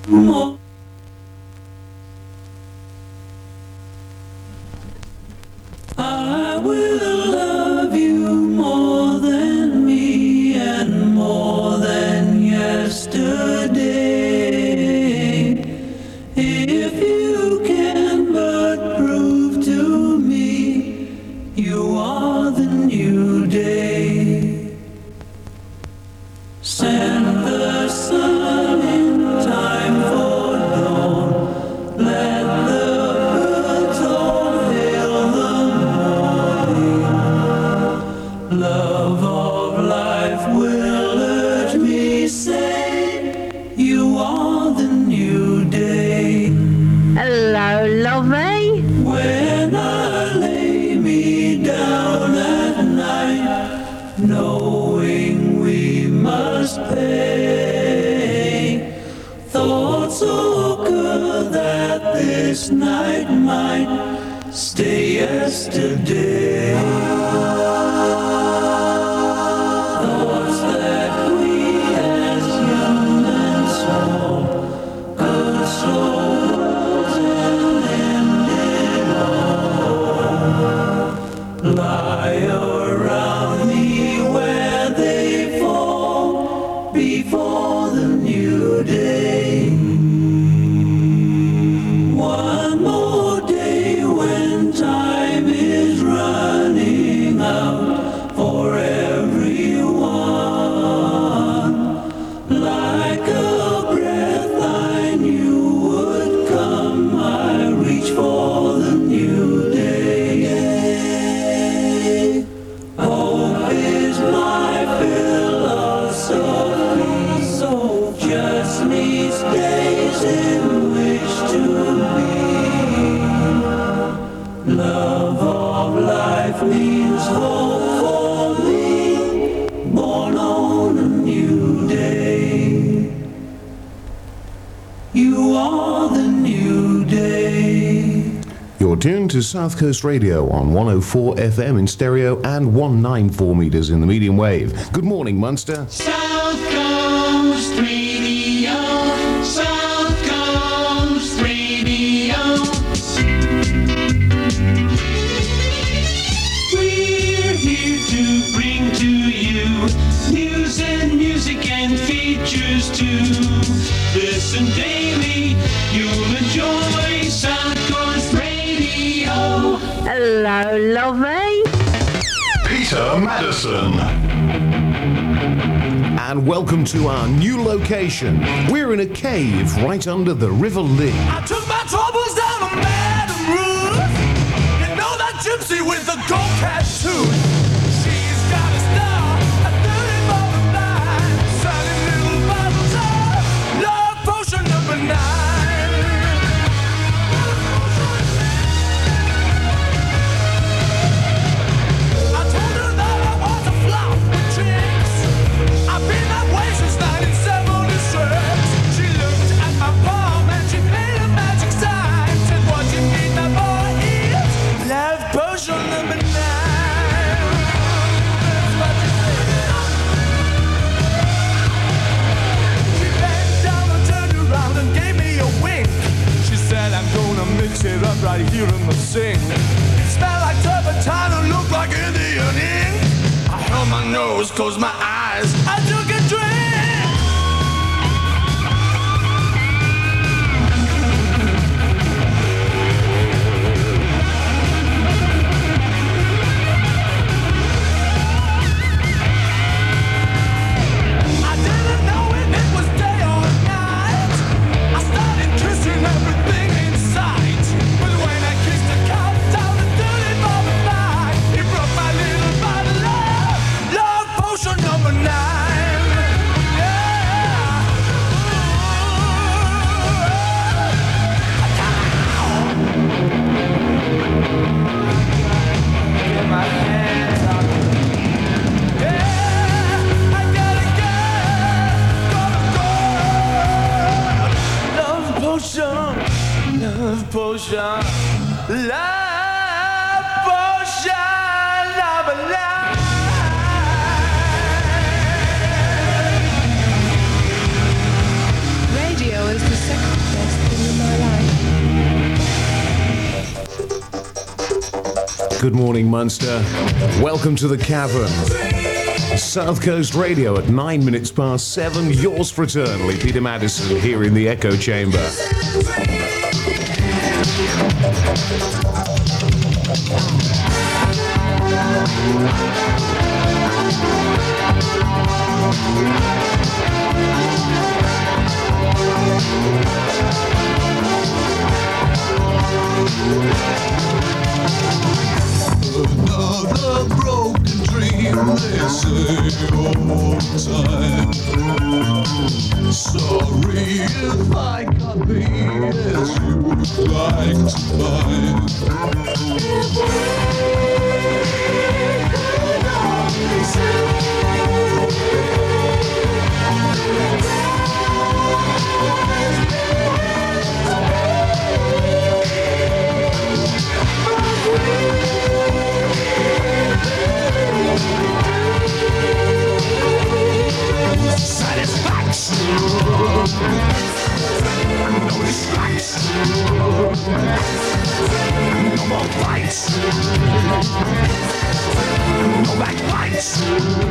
more. I will love you more than me and more than yesterday. If you can but prove to me you are the new day. Send the sun in time for dawn. Let the birds all hail the morning. Love of life will urge me, say, you are the new day. Hello, lovey. When I lay me down at night, knowing we must pay, thoughts occur that this night might stay yesterday. Thoughts that we as young and small could slow worlds and end it all. Lie around me where they fall before the new day. One more day when time is running out for everyone. Like a breath I knew would come, I reach for the new day. Hope is my philosophy, so just needs days in which to be. Love of life means hope for me, born on a new day. You are the new day. You're tuned to South Coast Radio on 104 FM in stereo and 194 meters in the medium wave. Good morning, Munster. South Coast Radio, South Coast Radio. We're here to bring to you news and music and features too. Listen daily, you'll enjoy South Coast Radio. Hello, lovey. Peter Madison. And welcome to our new location. We're in a cave right under the River Lee. I took my troubles down to Madame Ruth. You know that gypsy with the gold tattoo. She's got a star, a dirty bottle line, selling little bottles of love potion number 9. I told her that I was a flop with chicks. I've been that way since 1976. She looked at my palm and she made a magic sign. Said, what you need, my boy, is love potion number 9. That's what she said. She bent down and turned around and gave me a wink. She said, I'm gonna mix it up right here in the sink. It smelled like turpentine and looked like Indian ink. I held my nose, closed my eyes, I took a drink. I didn't know if it was day or night. I started kissing everything in sight. But when I kissed the cup down the dirty bottle line, it broke my little bottle of love potion number 9. Get my hands on it. Yeah, I gotta go. Love potion, love potion, love potion, love alive. Radio is the second Good morning, Munster. Welcome to the Cavern. South Coast Radio at 9 minutes past 7. Yours fraternally, Peter Madison, here in the Echo Chamber. Another broken dream, they say all the time. Sorry if I can't be as you would like to find. Satisfaction, no distraction, no more fights, no backbites.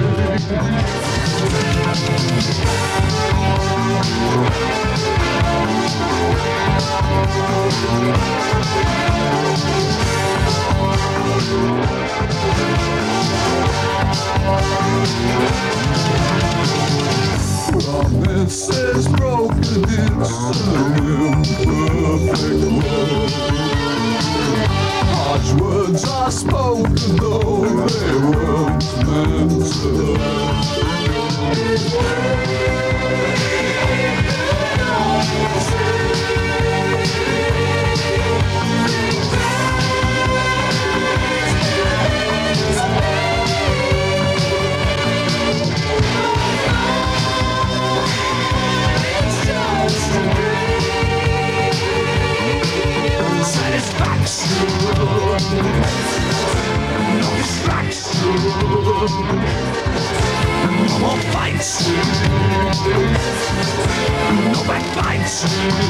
Promises broken, it's an imperfect world. Harsh words are spoken, though they weren't meant to satisfaction, no distraction, no more fights, no backbites.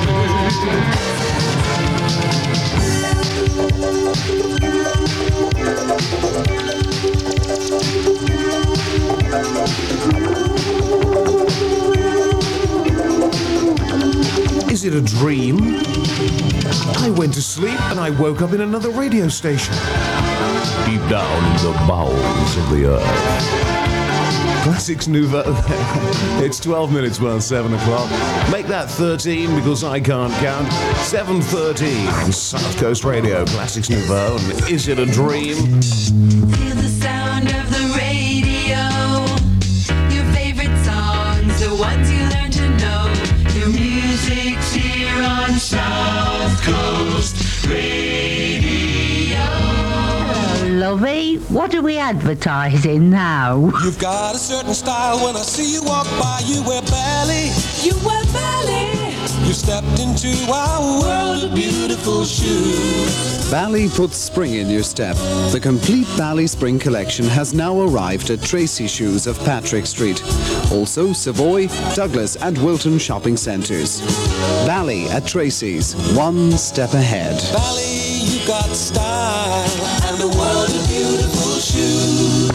Is it a dream? I went to sleep and I woke up in another radio station. Deep down in the bowels of the earth. Classics Nouveau. It's 12 minutes past 7 o'clock. Make that 13 because I can't count. 7:13 on South Coast Radio. Classics Nouveau. And Is It a Dream? Feel the sound of the radio. Your favorite songs, the ones you learn to know. Your music's here on South Coast Radio. Hello, lovey. What are we advertising now? You've got a certain style. When I see you walk by, you wear ballet. You wear ballet. You stepped into our world of beautiful shoes. Bally puts spring in your step. The complete Bally Spring collection has now arrived at Tracy Shoes of Patrick Street. Also Savoy, Douglas and Wilton shopping centres. Bally at Tracy's, one step ahead. Bally, you got style and a world of beautiful shoes.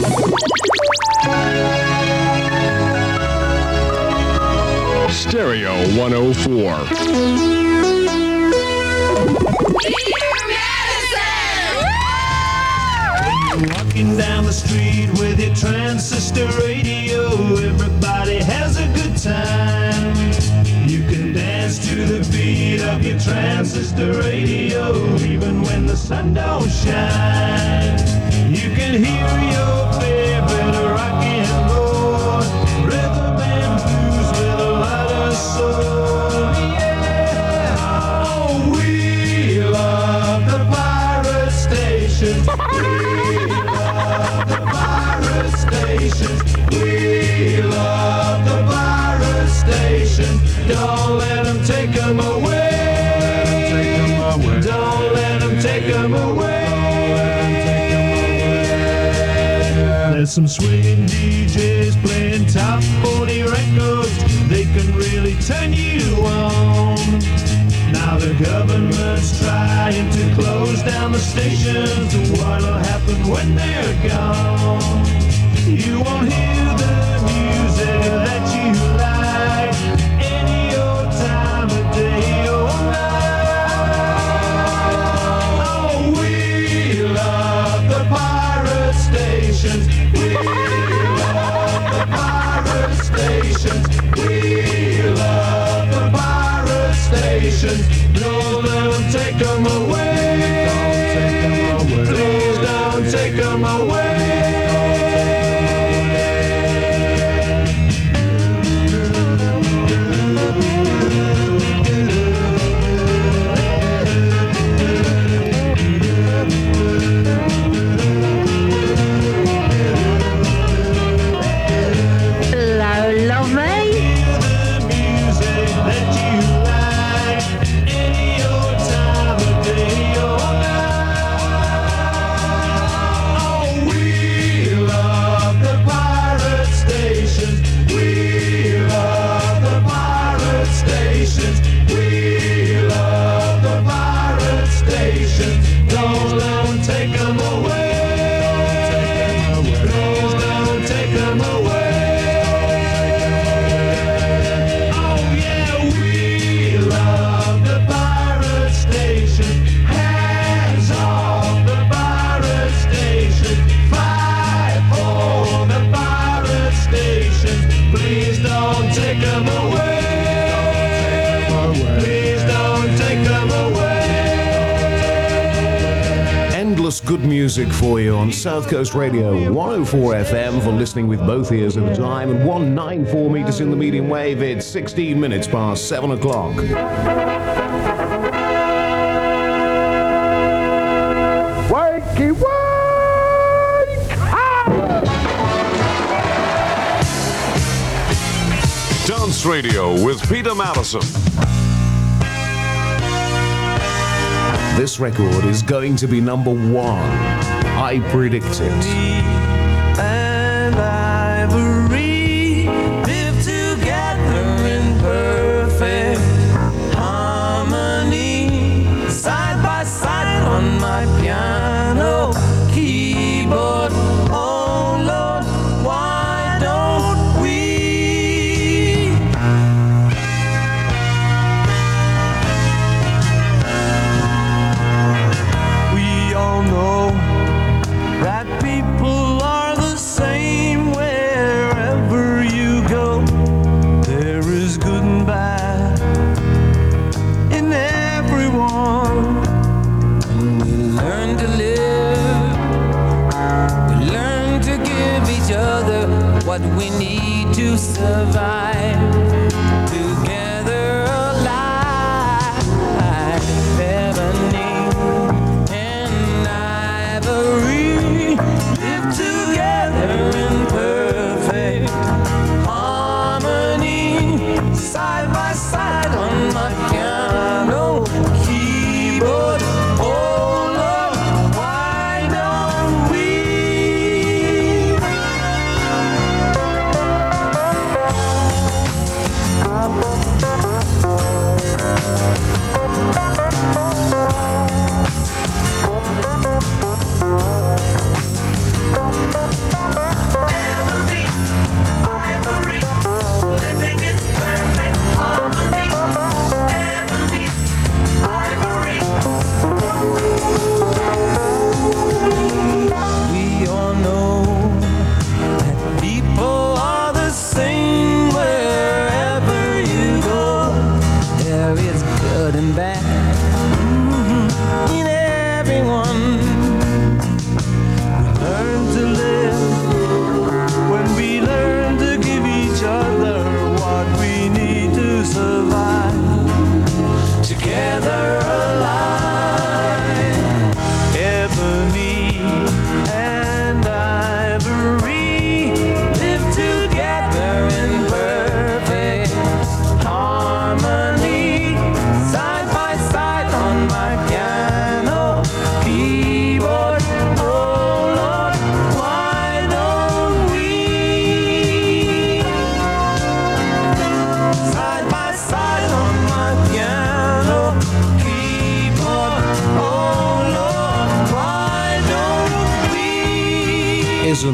Stereo 104. Walking down the street with your transistor radio, everybody has a good time. You can dance to the beat of your transistor radio, even when the sun don't shine. You can hear your favorite rock and roll, rhythm and blues with a lot of soul. Yeah, oh, we love the pirate station. We love the pirate station. Don't let them take them away. Don't let them take them away. There's some swinging DJs playing top 40 records. They can really turn you on. Now they're the government's trying to close down the stations. What'll happen when they're gone? You won't hear the music that you like any old time of day or night. Oh, we love the pirate stations. We love the pirate stations. We love the pirate stations. Don't let them take them away. Please don't take them away. Good music for you on South Coast Radio 104 FM for listening with both ears at a time and 194 meters in the medium wave. It's 16 minutes past 7 o'clock. Wakey, wake up! Dance Radio with Peter Madison. This record is going to be number one. I predict it. And Ivory live together in perfect harmony, side by side on my piano keyboard. Oh Lord, why don't we? We all know that people are the same wherever you go. There is good and bad in everyone. And we learn to live, we learn to give each other what we need to survive. Together alive, ebony and ivory live together in perfect harmony, side by side on my piano keyboard. Oh Lord, why don't we? I'm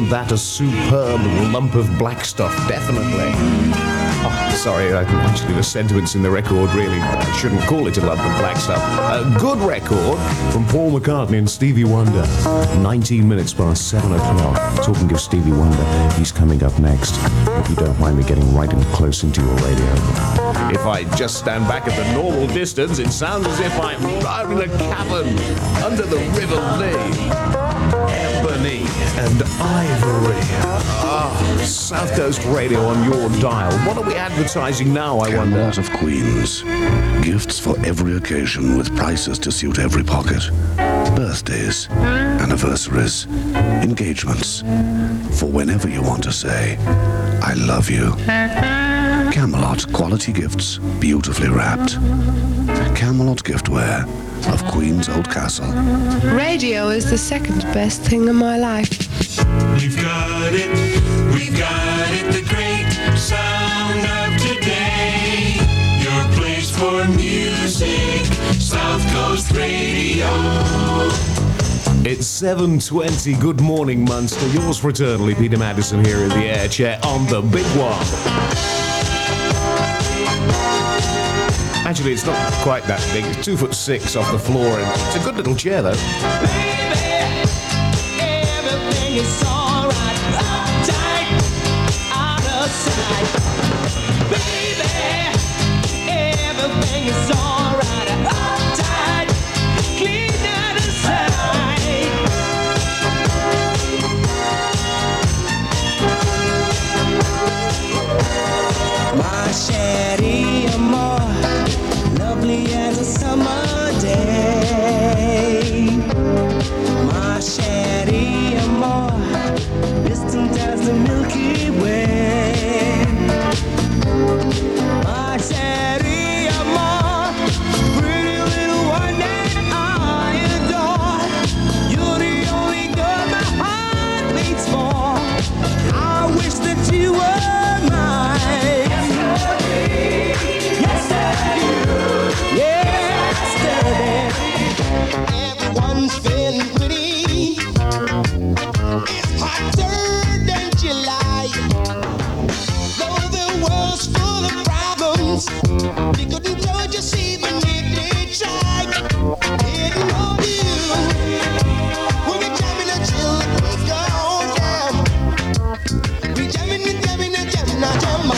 Isn't that a superb lump of black stuff? Definitely. Oh, sorry, actually the sentiments in the record really, I shouldn't call it a lump of black stuff. A good record from Paul McCartney and Stevie Wonder. 19 minutes past 7 o'clock. Talking of Stevie Wonder, he's coming up next. If you don't mind me getting right and close into your radio. If I just stand back at the normal distance, it sounds as if I'm right in a cavern under the River Lee. Ebony and ivory. South Coast Radio on your dial. What are we advertising now, I wonder? Camelot of Queens. Gifts for every occasion with prices to suit every pocket. Birthdays, anniversaries, engagements. For whenever you want to say, I love you. Camelot quality gifts, beautifully wrapped. Camelot Giftware of Queen's Old Castle. Radio is the second best thing in my life. We've got it, the great sound of today. Your place for music, South Coast Radio. It's 7:20. Good morning, Munster. Yours fraternally, Peter Madison, here in the air chair on the big one. Actually, it's not quite that big. It's 2'6" off the floor, and it's a good little chair, though. Baby, everything is alright. Uptight, out of sight. Baby, everything is alright. Uptight, clean out of sight. My Sherry Amore, lovely as a summer day. My Sherry Amore, distant as the Milky Way. My Sherry Amore, pretty little one that I adore. You're the only girl my heart beats for. I wish that you were mine. Everyone's feeling pretty. It's hotter than July. Though the world's full of problems, we couldn't judge us even if they tried. Getting over you, we'll be jamming until the break of dawn. We jamming and jamming and jamming, now jam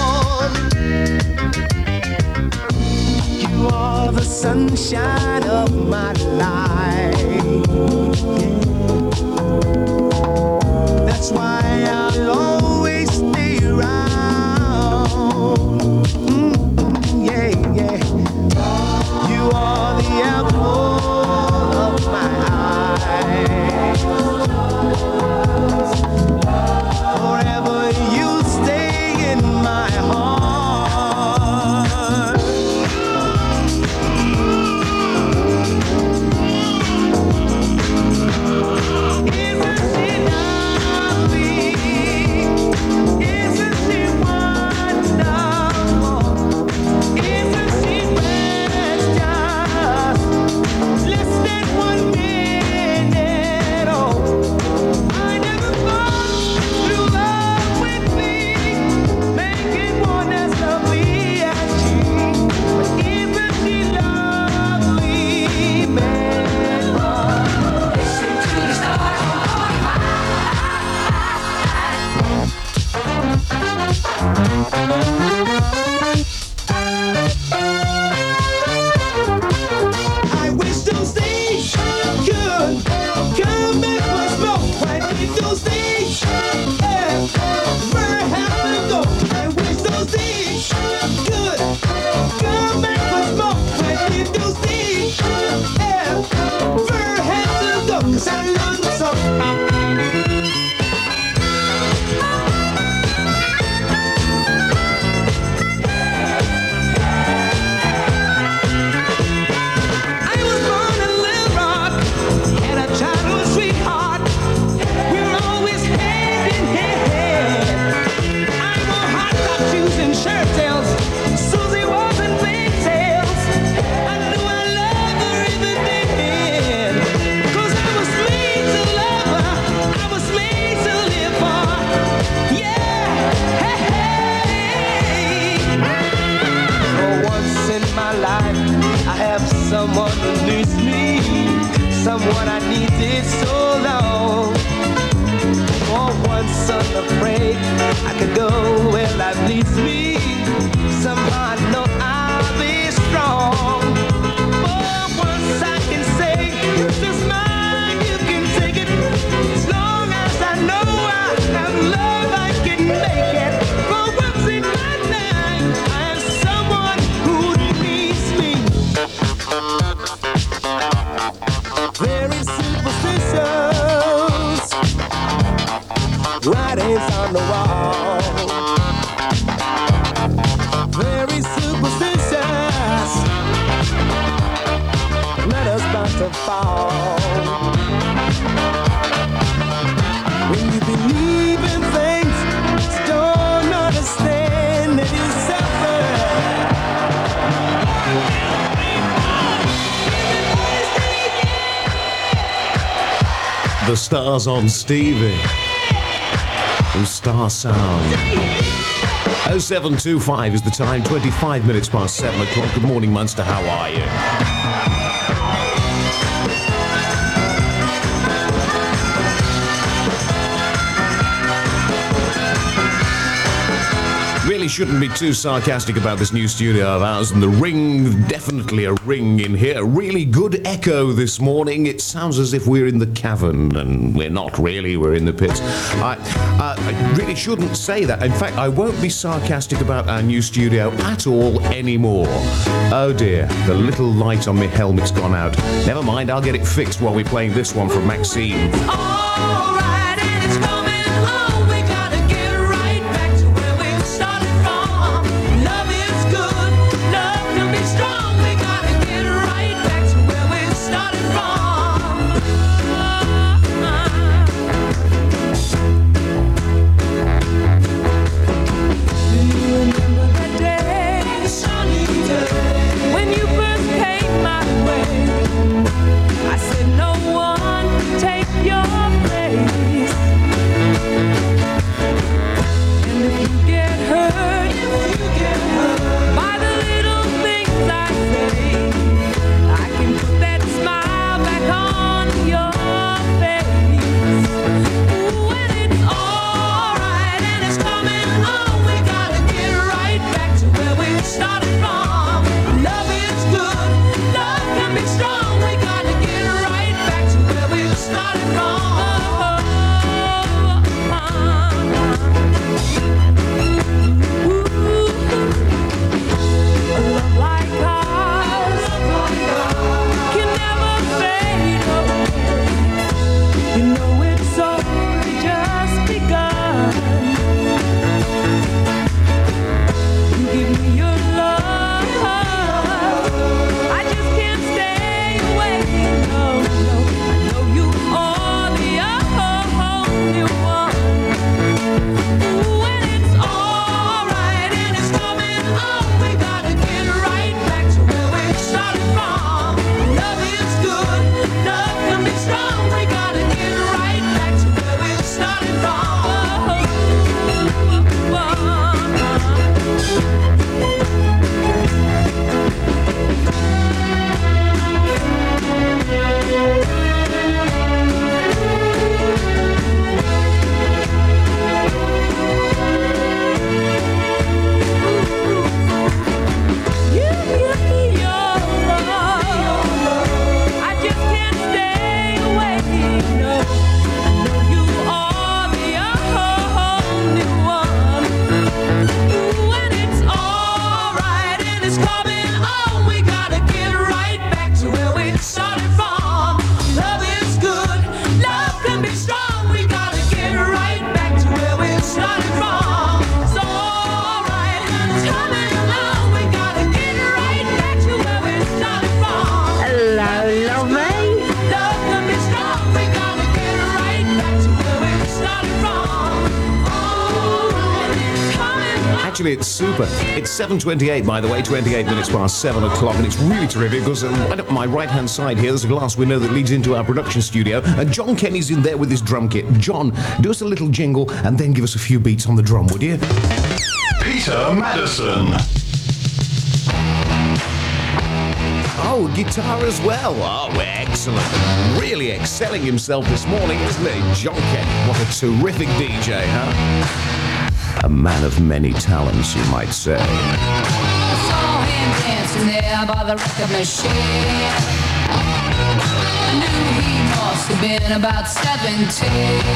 on. You are the sunshine of my life. That's why I'll always stay around. Yeah, yeah. You are the apple of my eye. Forever you'll stay in my heart. I wish those days could come back once more. Why did those days ever have to go? I wish those days could come back once more. Why did those days ever have to go? 'Cause I love them so. life leads me. Somehow I know I'll be strong. For once I can say, this is mine, you can take it. As long as I know I have love, I can make it. For once in my life, I have someone who needs me. Very superstitious, writings on the wall. Very superstitious, let us about to fall. When you believe in things you don't understand, that you suffer. The Stars on Stevie. From Star Sound. 0725 is the time, 25 minutes past 7 o'clock. Good morning, Munster. How are you? Really shouldn't be too sarcastic about this new studio of ours, and the ring, definitely a ring in here. Really good echo this morning. It sounds as if we're in the cavern, and we're not really, we're in the pits. I really shouldn't say that. In fact, I won't be sarcastic about our new studio at all anymore. Oh dear, the little light on my helmet's gone out. Never mind, I'll get it fixed while we're playing this one from Maxine. Actually, it's super. It's 7:28, by the way, 28 minutes past 7 o'clock, and it's really terrific because right up my right-hand side here, there's a glass window that leads into our production studio, and John Kenny's in there with his drum kit. John, do us a little jingle and then give us a few beats on the drum, would you? Peter Madison. Oh, guitar as well. Oh, excellent. Really excelling himself this morning, isn't he? John Kenny, what a terrific DJ, huh? A man of many talents, you might say. I saw him dancing there by the record machine. I knew he must have been about 17.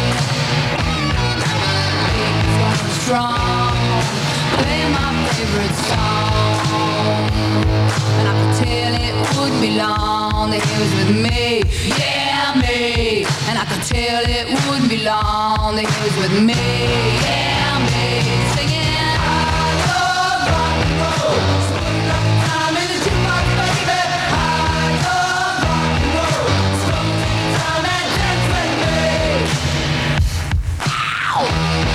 He was strong, playing my favorite song. And I could tell it wouldn't be long that he was with me, yeah, me. And I could tell it wouldn't be long that he was with me, yeah, me. Singing, I love rock and roll. Spend enough time in the jukebox, baby. I love rock and roll. Spend time and dance with me. Ow!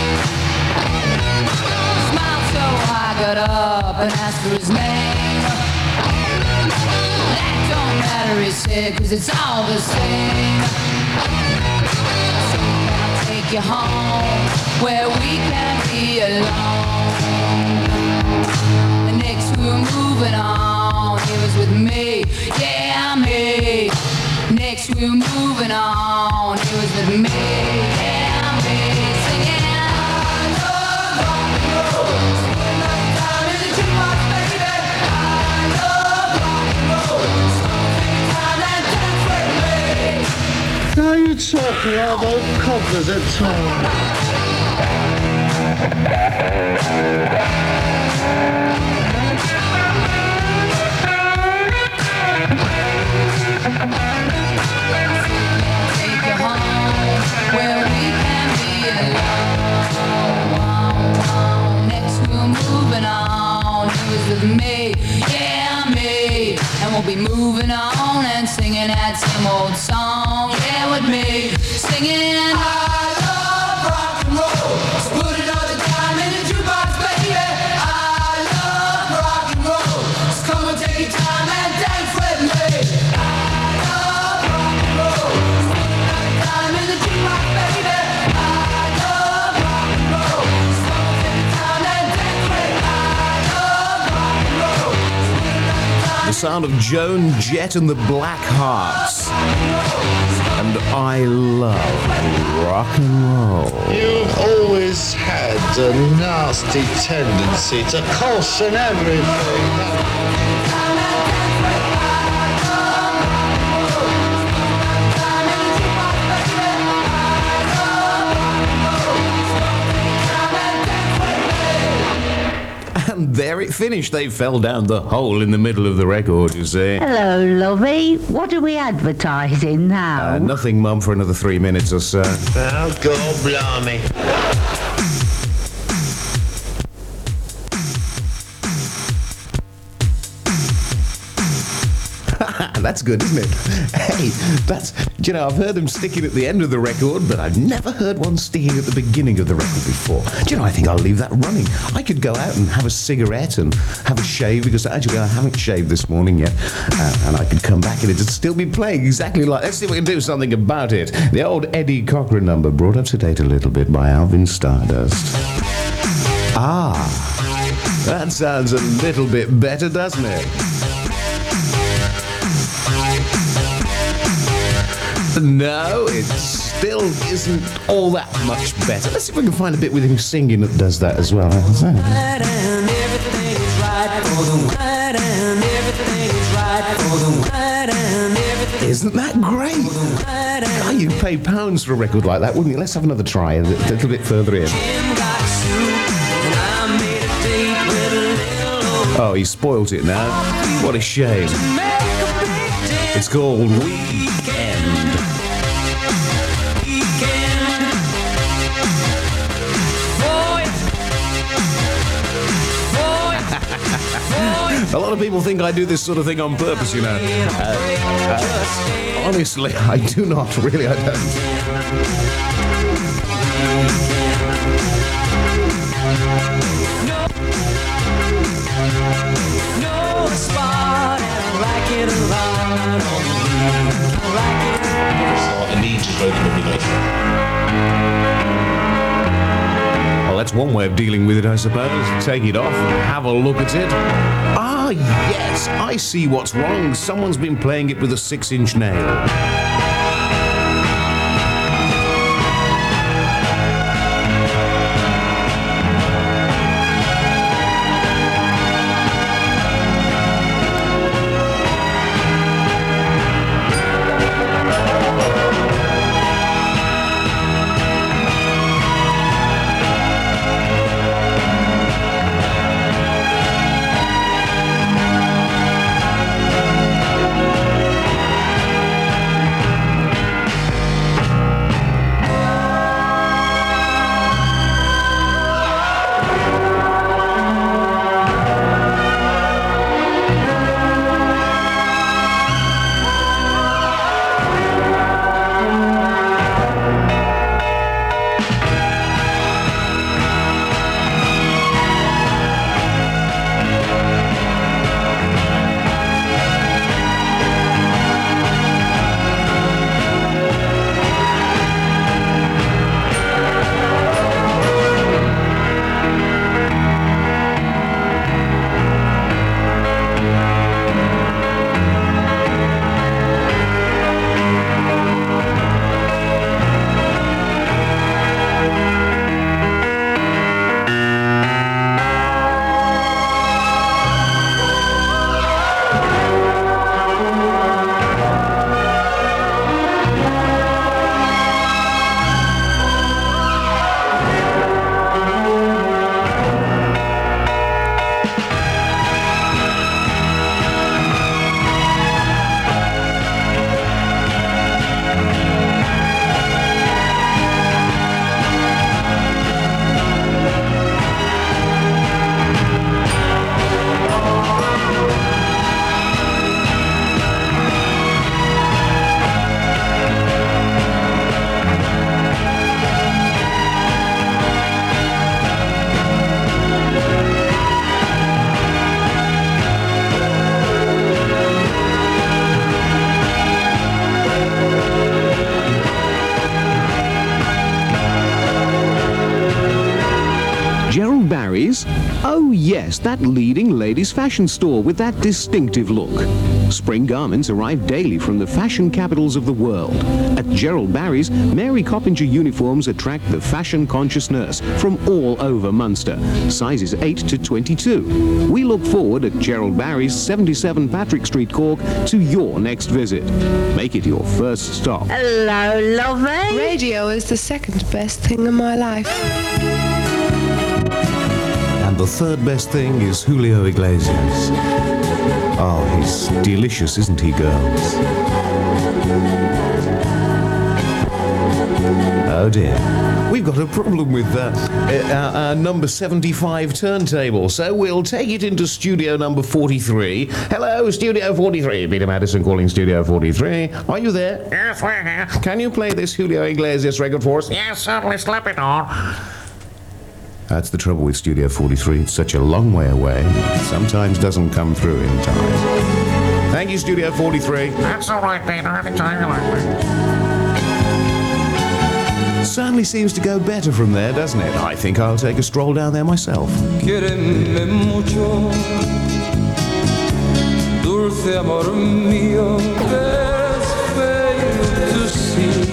Smiled so I got up and asked for his name. That don't matter, he said, 'cause it's all the same. So can I take you home where we can be alone? And next we were moving on, he was with me, yeah, me. Next we were moving on, he was with me, yeah, me. Singing, I love rock and roll. Spend enough time in the jukebox, baby. I love rock and roll. Spend time and dance with me. Are you talking all those cobblers at all? Take you home where we can be alone. Next we were moving on, he was with me, yeah, me. And we'll be moving on and singing that same old song, yeah, with me. Singing, I love rock and roll. So put another time in the jukebox, baby. I love rock and roll. So come and take your time and dance with me. I love rock and roll. So put another time in the jukebox, baby. I love rock and roll. So come and take your time and dance with me. I love rock and roll. The sound of Joan Jett and the Blackhearts. And I love rock and roll. You've always had a nasty tendency to caution everything. And there it finished. They fell down the hole in the middle of the record, you see. Hello, lovey. What are we advertising now? Nothing, Mum, for another 3 minutes or so. Oh, God blimey. That's good, isn't it? Hey, that's, you know, I've heard them sticking at the end of the record, but I've never heard one sticking at the beginning of the record before. Do you know, I think I'll leave that running. I could go out and have a cigarette and have a shave, because actually I haven't shaved this morning yet, and I could come back and it'd still be playing exactly like, let's see if we can do something about it. The old Eddie Cochran number, brought up to date a little bit by Alvin Stardust. Ah, that sounds a little bit better, doesn't it? No, it still isn't all that much better. Let's see if we can find a bit with him singing that does that as well. Isn't that great? Oh, you'd pay pounds for a record like that, wouldn't you? Let's have another try a little bit further in. Oh, he spoilt it now. What a shame. It's called Weekend. A lot of people think I do this sort of thing on purpose, you know. Honestly, I do not. Really, I don't. No spot, and I like it a lot. I like it. I need to broken every night. Well, that's one way of dealing with it, I suppose. Take it off, have a look at it. Ah, yes, I see what's wrong. Someone's been playing it with a 6-inch nail. Gerald Barry's? Oh yes, that leading ladies' fashion store with that distinctive look. Spring garments arrive daily from the fashion capitals of the world. At Gerald Barry's, Mary Coppinger uniforms attract the fashion-conscious nurse from all over Munster, sizes 8 to 22. We look forward at Gerald Barry's, 77 Patrick Street, Cork, to your next visit. Make it your first stop. Hello, lovey. Radio is the second best thing in my life. And the third best thing is Julio Iglesias. Oh, he's delicious, isn't he, girls? Oh dear. We've got a problem with our number 75 turntable, so we'll take it into studio number 43. Hello, Studio 43. Peter Madison calling Studio 43. Are you there? Yes, we're here. Can you play this Julio Iglesias record for us? Yes, certainly. Slap it on. That's the trouble with Studio 43. It's such a long way away. It sometimes doesn't come through in time. Thank you, Studio 43. That's all right, Peter. Anytime you like me. Certainly seems to go better from there, doesn't it? I think I'll take a stroll down there myself. Quiéreme mucho, dulce amor mío, there's faith to see.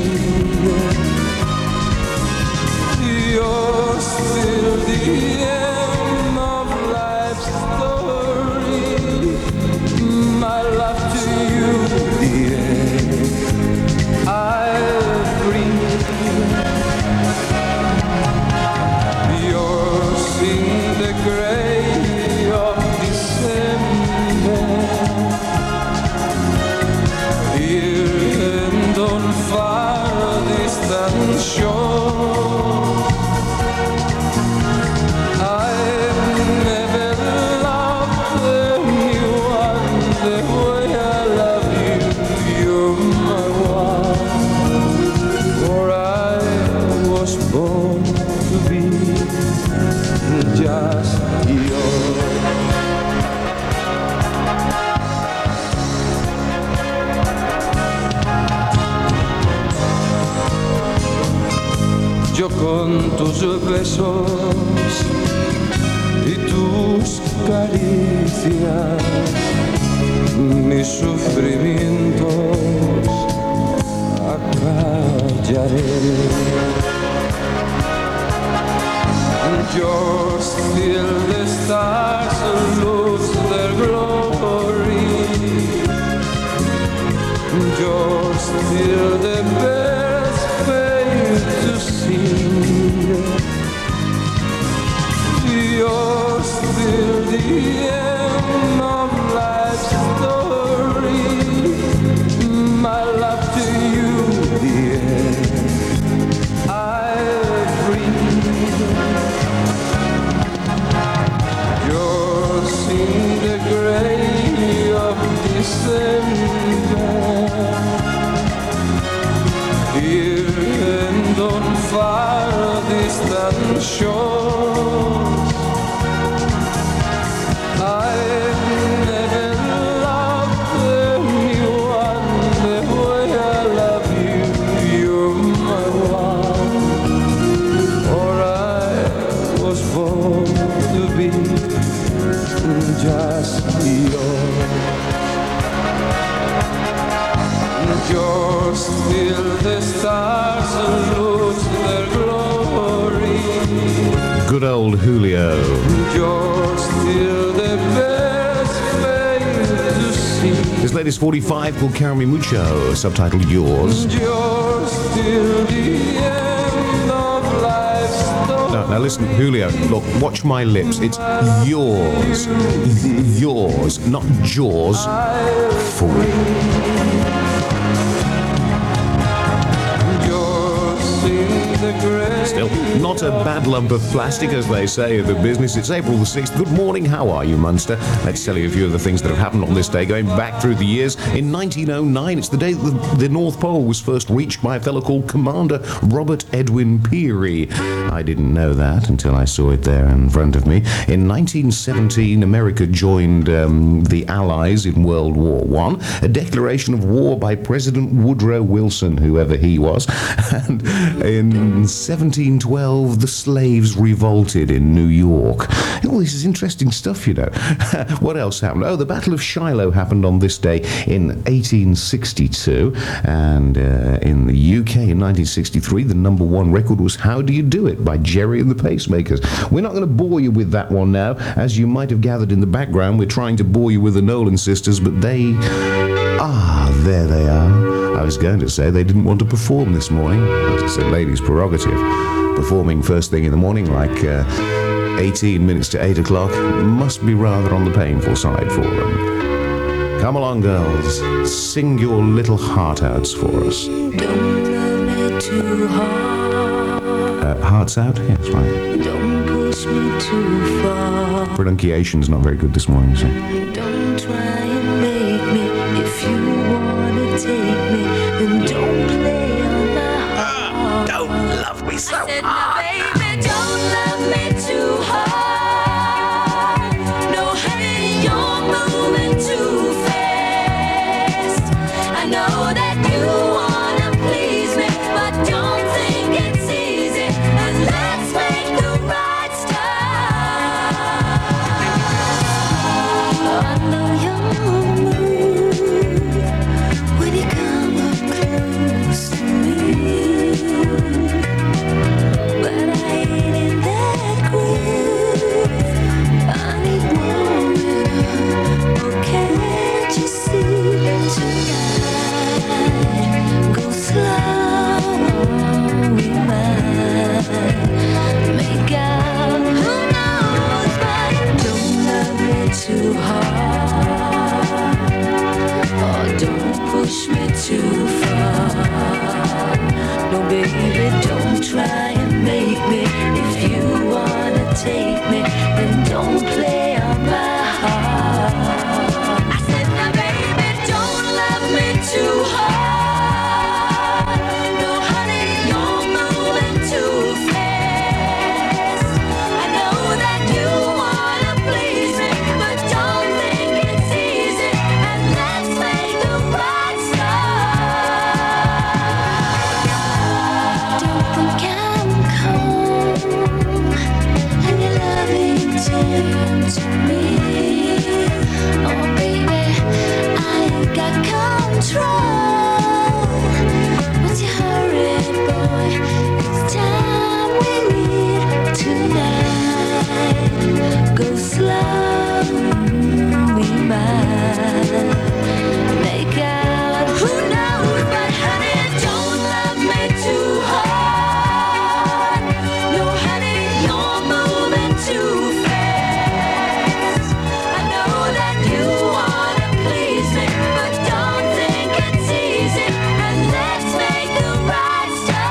You're still the end of life's story, my love to you, the end I breathe. Yours in the gray of December, here and on far distant shore. I've never loved anyone the way I love you. You're my one, for I was born to be just yours. Yo con tus besos y tus caricias, mis sufrimientos acallaré. You're still the stars lose their glory. You're still the best thing to see. You're still the end of life's story. My love to you, the end I breathe. Yours in the gray of December, here and on far distant shores. I've never loved anyone the way I love you. You're my one, for I was born to be just yours. You're still the stars lose their glory. Good old Julio. You're still the best thing to see. This latest 45 called Carry Me Mucho, subtitled Yours. You're still the end of life's story. Now listen, Julio, look, watch my lips. It's yours. Yours, not Jaws. Fool. Still, not a bad lump of plastic, as they say in the business. It's April the 6th. Good morning. How are you, Munster? Let's tell you a few of the things that have happened on this day, going back through the years. In 1909, it's the day that the North Pole was first reached by a fellow called Commander Robert Edwin Peary. I didn't know that until I saw it there in front of me. In 1917, America joined the Allies in World War I. A declaration of war by President Woodrow Wilson, whoever he was. And in In 1712, the slaves revolted in New York. All this is interesting stuff, you know. What else happened? Oh, the Battle of Shiloh happened on this day in 1862. And in the UK in 1963, the number one record was How Do You Do It by Jerry and the Pacemakers. We're not going to bore you with that one now. As you might have gathered in the background, we're trying to bore you with the Nolan sisters, but they... there they are. I was going to say they didn't want to perform this morning. It's a lady's prerogative. Performing first thing in the morning, like 18 minutes to 8 o'clock, must be rather on the painful side for them. Come along, girls. Sing your little heart outs for us. Don't love me too hard. Hearts out? Yes, right. Don't push me too far. Pronunciation's not very good this morning, so. Don't try and make me. If you wanna take me, then don't play on my heart. Don't love me so I said, now, baby, don't love me too hard. No, honey, you're moving too fast. I know that you wanna please me, but don't think it's easy. And let's make the right start. I know you're moved when you come up close to me, but I ain't in that groove. I need more. Oh, can't you see tonight? Go slow, we might make out. Who knows? But don't love me too hard. Oh, don't push me too far. No, baby, don't try and make me. If you wanna take me, then don't play on my heart. I said, now, baby, don't love me too hard. No, honey, you're moving too fast. I know that you wanna please me, but don't think it's easy. And let's make the right start. Don't think I'm cold, and your loving turn to me. Oh, baby, I ain't got control. What's your hurry, boy? It's time we meet tonight. Go slow, we might make out. Who knows? But honey, don't love me too hard. No, honey, you're moving too fast. I know that you wanna please me, but don't think it's easy. And let's make the right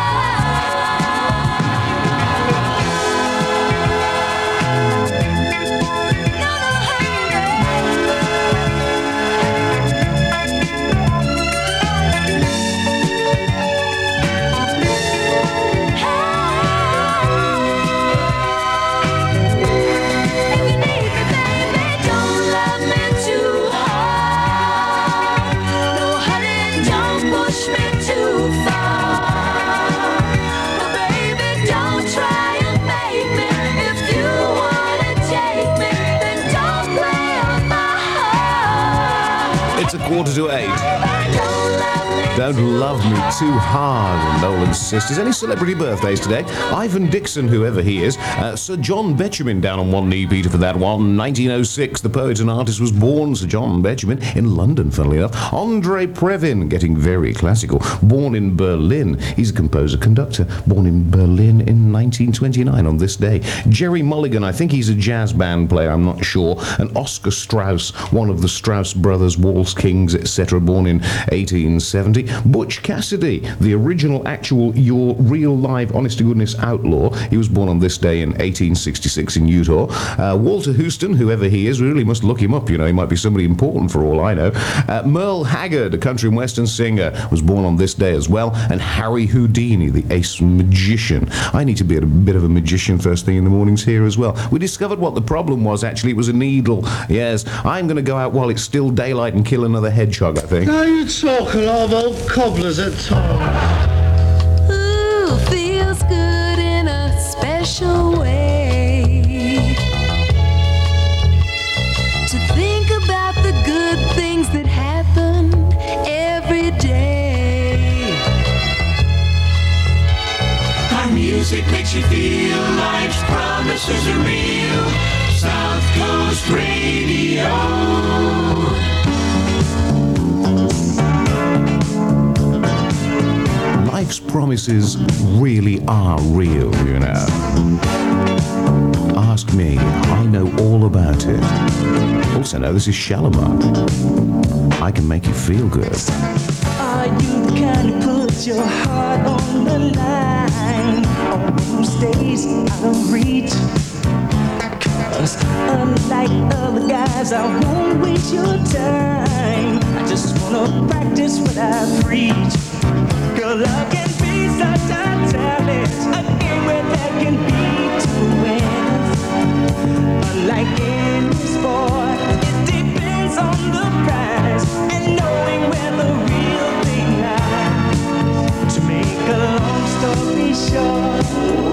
don't love me too hard. No, honey, don't push me too far. No, baby, don't try and make me. If you wanna take me, then don't play on my heart. It's 7:45. Don't love me. Don't Love Me Too Hard, Nolan's sisters. Any celebrity birthdays today? Ivan Dixon, whoever he is. Sir John Betjeman, down on one knee, Peter, for that one. 1906, the poet and artist was born, Sir John Betjeman, in London, funnily enough. Andre Previn, getting very classical, born in Berlin. He's a composer-conductor, born in Berlin in 1929 on this day. Jerry Mulligan, I think he's a jazz band player, I'm not sure. And Oscar Strauss, one of the Strauss brothers, Waltz Kings, etc., born in 1870. Butch Cassidy, the original, actual, your real live, honest-to-goodness outlaw. He was born on this day in 1866 in Utah. Walter Houston, whoever he is, really must look him up. You know, he might be somebody important for all I know. Merle Haggard, a country and western singer, was born on this day as well. And Harry Houdini, the ace magician. I need to be a bit of a magician first thing in the mornings here as well. We discovered what the problem was, actually. It was a needle. Yes, I'm going to go out while it's still daylight and kill another hedgehog, I think. Now you talk a lot of old cobblers at times. Ooh, feels good. promises really are real, you know. Ask me, I know all about it. Also know this is Shalimar. I can make you feel good. Are you the kind who puts your heart on the line, or who stays out of reach? 'Cause unlike other guys, I won't waste your time. I just wanna practice what I preach. 'Cause love can be such a challenge, a game where there can be two winners. Unlike any sport, it depends on the prize and knowing where the real thing lies. To make a long story short,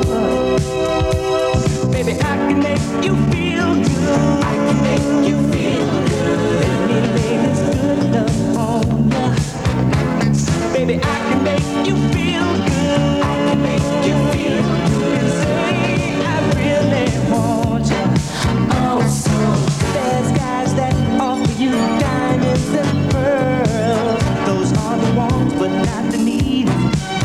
baby, I can make you feel good. I can make you feel good. Let me lay this good love on ya. Baby, I can make you feel good. I can make you feel good. And say I really want ya. Oh, so there's guys that offer you diamonds and pearls. Those are the wants, but not the needs.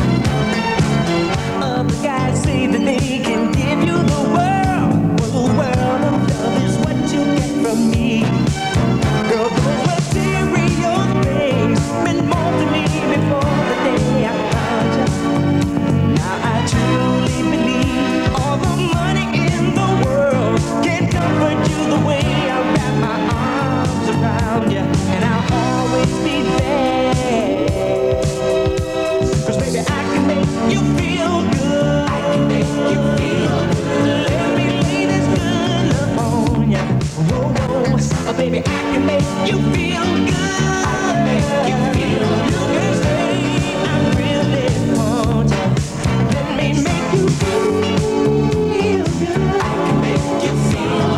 Other guys say that they can give you the world. Well, the world of love is what you get from me. Girl, those material things meant more to me before the day I found you. Now I truly believe all the money in the world can't comfort you the way I wrap my arms around you. And I'll always be there. 'Cause baby, I can make you feel good. I can make you feel good. Let me lay this good love on ya. Whoa, whoa. Oh, baby, I can make you feel good. I can make you feel good. You can say I really want ya. Let me make you feel good. I can make you feel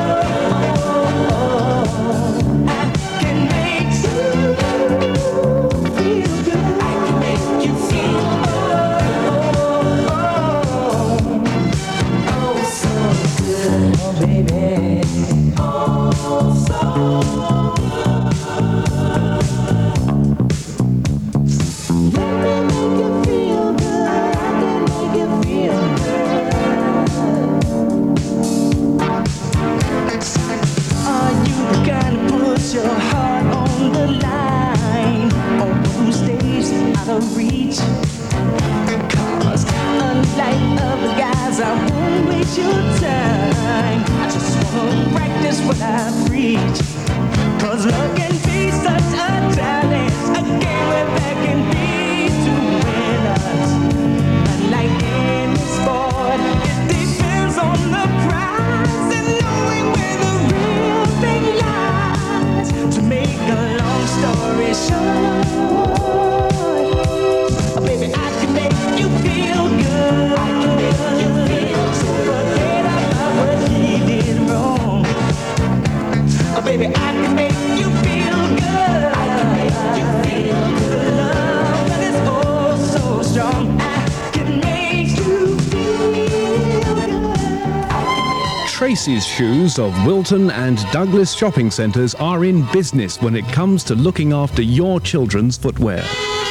good. I can make you feel good. I can make you feel oh so good, oh baby, oh so let me make you feel good. I can make you feel good. Are you the kind who puts your heart on the line, or who stays out of reach? 'Cause unlike other guys, I won't waste your time. I just wanna practice what I preach. 'Cause love can be such a challenge, a game where there can be two winners. Unlike any sport, it depends on the prize and knowing where the real thing lies. To make a long story short, oh, baby, I can make you feel good. I can make you feel so forget about what he did wrong. Oh, baby, I can make you feel good. I can make you feel good. Love that is oh so strong. I can make you feel good. Tracy's Shoes of Wilton and Douglas shopping centres are in business when it comes to looking after your children's footwear.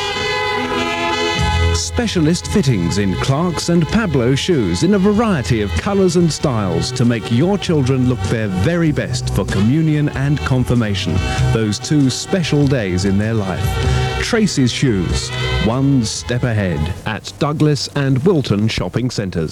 Specialist fittings in Clarks and Pablo shoes in a variety of colours and styles to make your children look their very best for communion and confirmation, those two special days in their life. Tracy's Shoes, one step ahead at Douglas and Wilton shopping centres.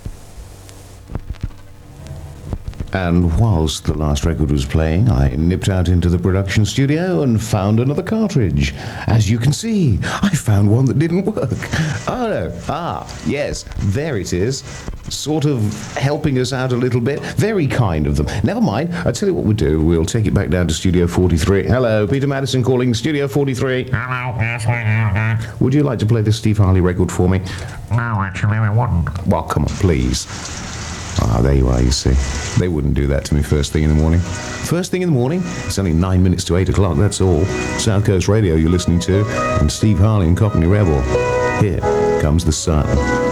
And whilst the last record was playing, I nipped out into the production studio and found another cartridge. As you can see, I found one that didn't work. Oh no. Yes, there it is. Sort of helping us out a little bit. Very kind of them. Never mind. I'll tell you what we'll do. We'll take it back down to Studio 43. Hello, Peter Madison calling Studio 43. Hello, yes, Would you like to play this Steve Harley record for me? no, actually, I wouldn't. Well, come on, please. There you are, you see. They wouldn't do that to me first thing in the morning. First thing in the morning? It's only 9 minutes to 8 o'clock, that's all. South Coast Radio you're listening to, and Steve Harley and Cockney Rebel. Here comes the sun.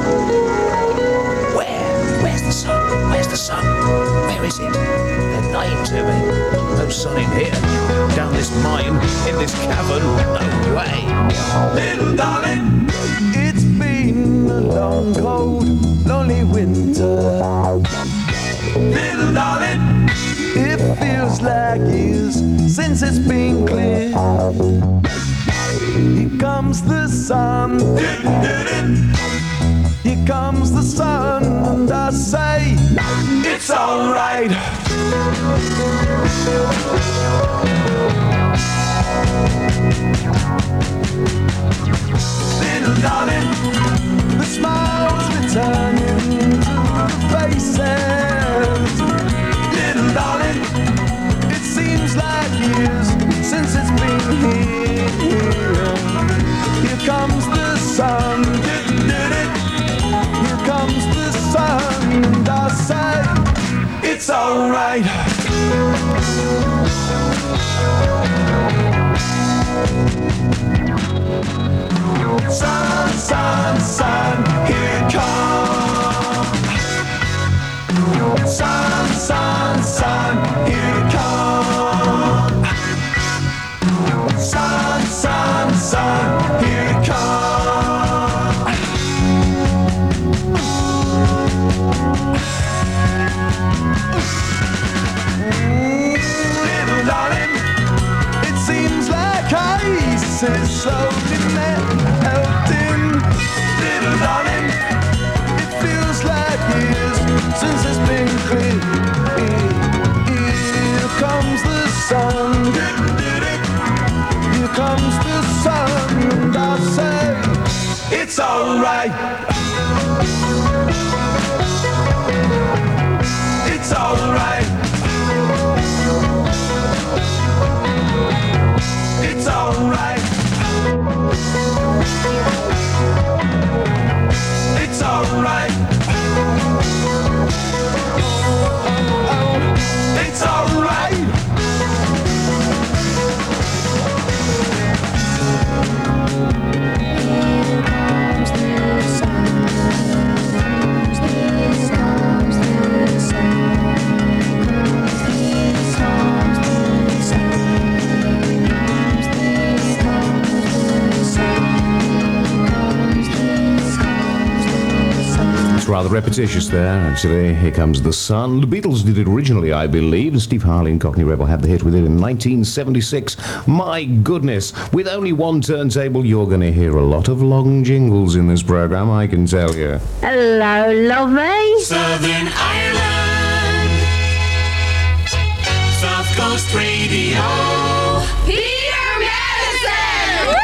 Where's the sun? Where's the sun? Where is it? They're lying to me. No sun in here. Down this mine, in this cavern. No way. Little darling, it's me. in a long, cold, lonely winter. Little darling, it feels like years since it's been clear. Here comes the sun. Here comes the sun, and I say it's alright. Little darling, the smiles returning to the faces. Little darling, it seems like years since it's been here. Here comes the sun. Here comes the sun, and I say it's alright. Sun, sun, sun, here it comes. Sun, sun, sun, here it comes. Sun, sun, sun, here it comes. Little darling, it seems like ice is slowly melting. Little darling, it feels like years since it's been clear. Here comes the sun. Here comes the sun, and I say it's alright. It's alright. It's alright. It's alright. It's alright. It's rather repetitious there, actually. Here comes the sun. The Beatles did it originally, I believe, and Steve Harley and Cockney Rebel had the hit with it in 1976. My goodness, with only one turntable, you're going to hear a lot of long jingles in this program, I can tell you. Hello, lovey. Southern Ireland, South Coast Radio. Peter Madison!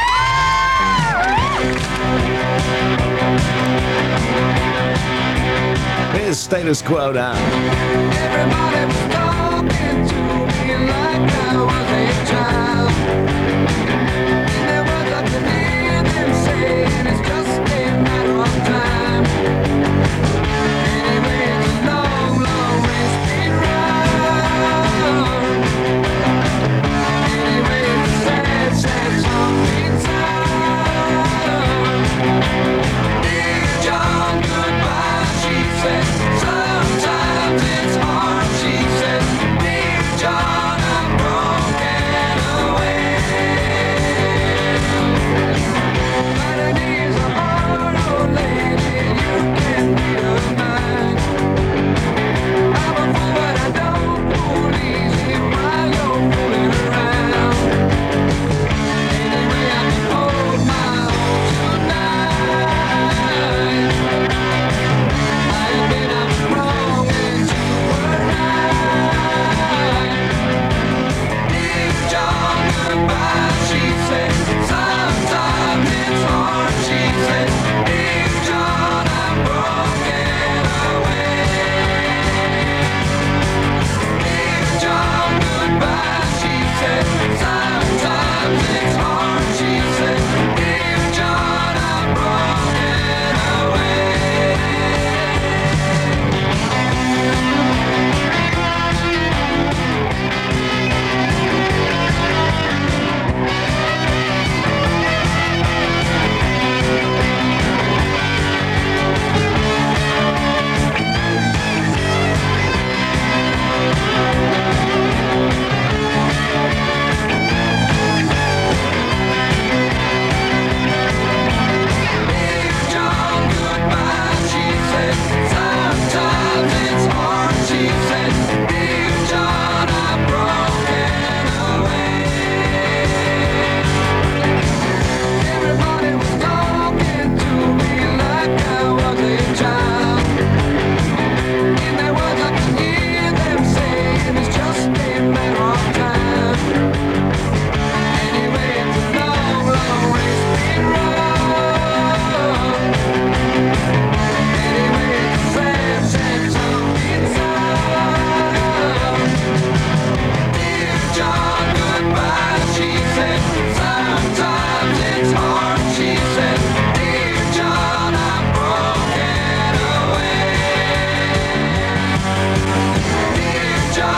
Here's Status Quo now. Everybody was talking to me like I was a child. And there was a clear them saying it's just a matter of time. Anyway, it's a long, long race been run. Anyway, it's a sad, sad song been sung. Dear John, goodbye, she said. Sometimes it's hard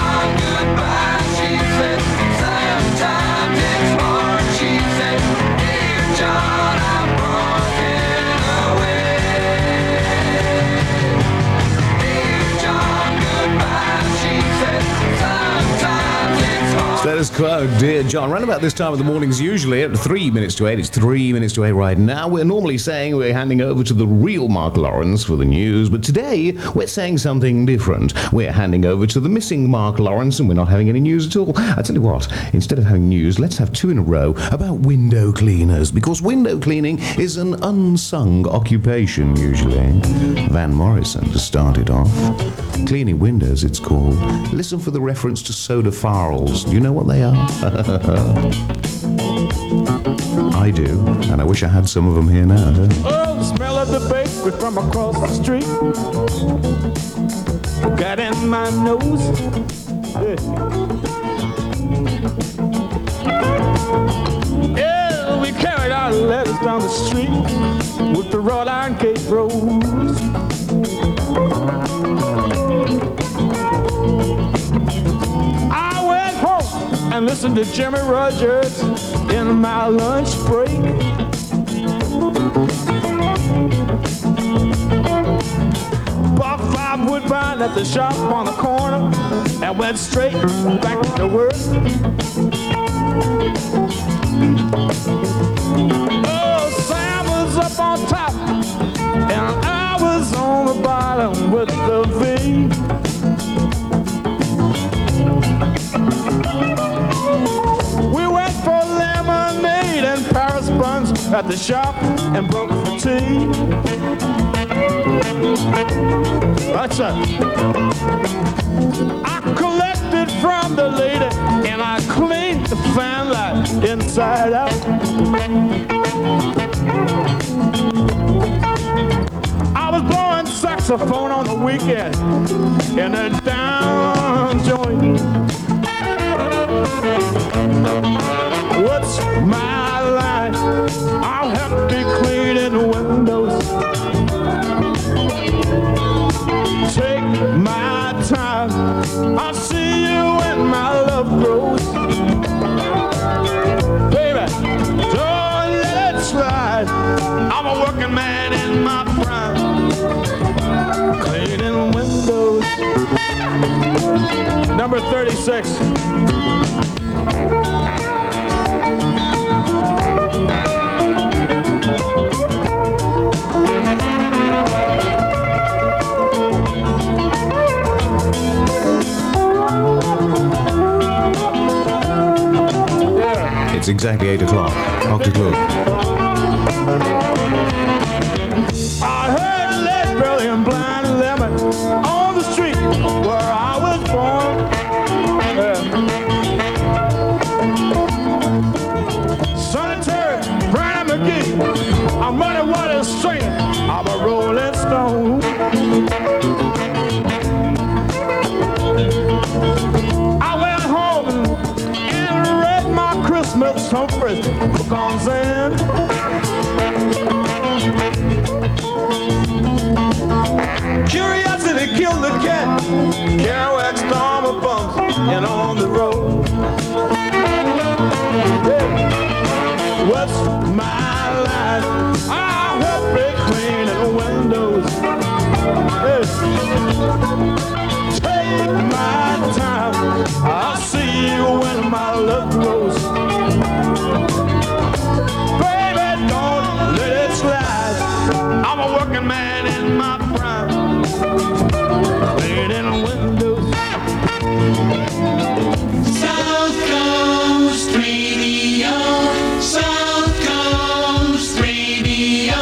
John, goodbye, she said. Sometimes it's hard, she said. Dear John, I'm walking away. Dear John, goodbye, she said. Sometimes it's hard. Status quo, Dear John. Round about this time of the mornings, usually at 3 minutes to 8. It's 3 minutes to 8 right now. We're normally saying we're handing over to the real Mark Lawrence for the news, but today we're saying something different. We're handing over to the missing Mark Lawrence, and we're not having any news at all. I tell you what, instead of having news, let's have two in a row about window cleaners, because window cleaning is an unsung occupation, usually. Van Morrison to start it off. Cleaning windows, it's called. Listen for the reference to soda farls. Do you know what they are? I do, and I wish I had some of them here now. Oh, the smell of the bakery from across the street got in my nose. Yeah, we carried our letters down the street with the wrought iron gate rows. I went home and listened to Jimmy Rogers in my lunch break. Bought 5 Woodbine at the shop on the corner and went straight back to work. Oh, Sam was up on top and I was on the bottom with the V. We went for lemonade and Paris buns at the shop and broke for tea. That's it. I collected from the lady and I cleaned the fan light inside out. I was blowing saxophone on the weekend in a down joint. What's my line? I'll have to be cleaning windows. Take my time. I'll see you when my love grows. Baby, don't let it slide. I'm a working man in my prime, cleaning windows. Number 36. It's exactly 8 o'clock. Octoclock. I heard a lead belly and blind lemon on the street where I was born. Sonny Terry, Brian McGee, I'm running water straight. I'm a rolling stone. I went home and read my Christmas Humphreys book on Zen. Curiosity killed the cat. Kerouac's armor bumps and on the road. Hey, what's my line? I'll help it cleaning windows. Hey, take my time. I'll see you when my love grows. Baby, don't let it slide. I'm a working man in my prime, cleaning windows. South Coast Radio, South Coast Radio.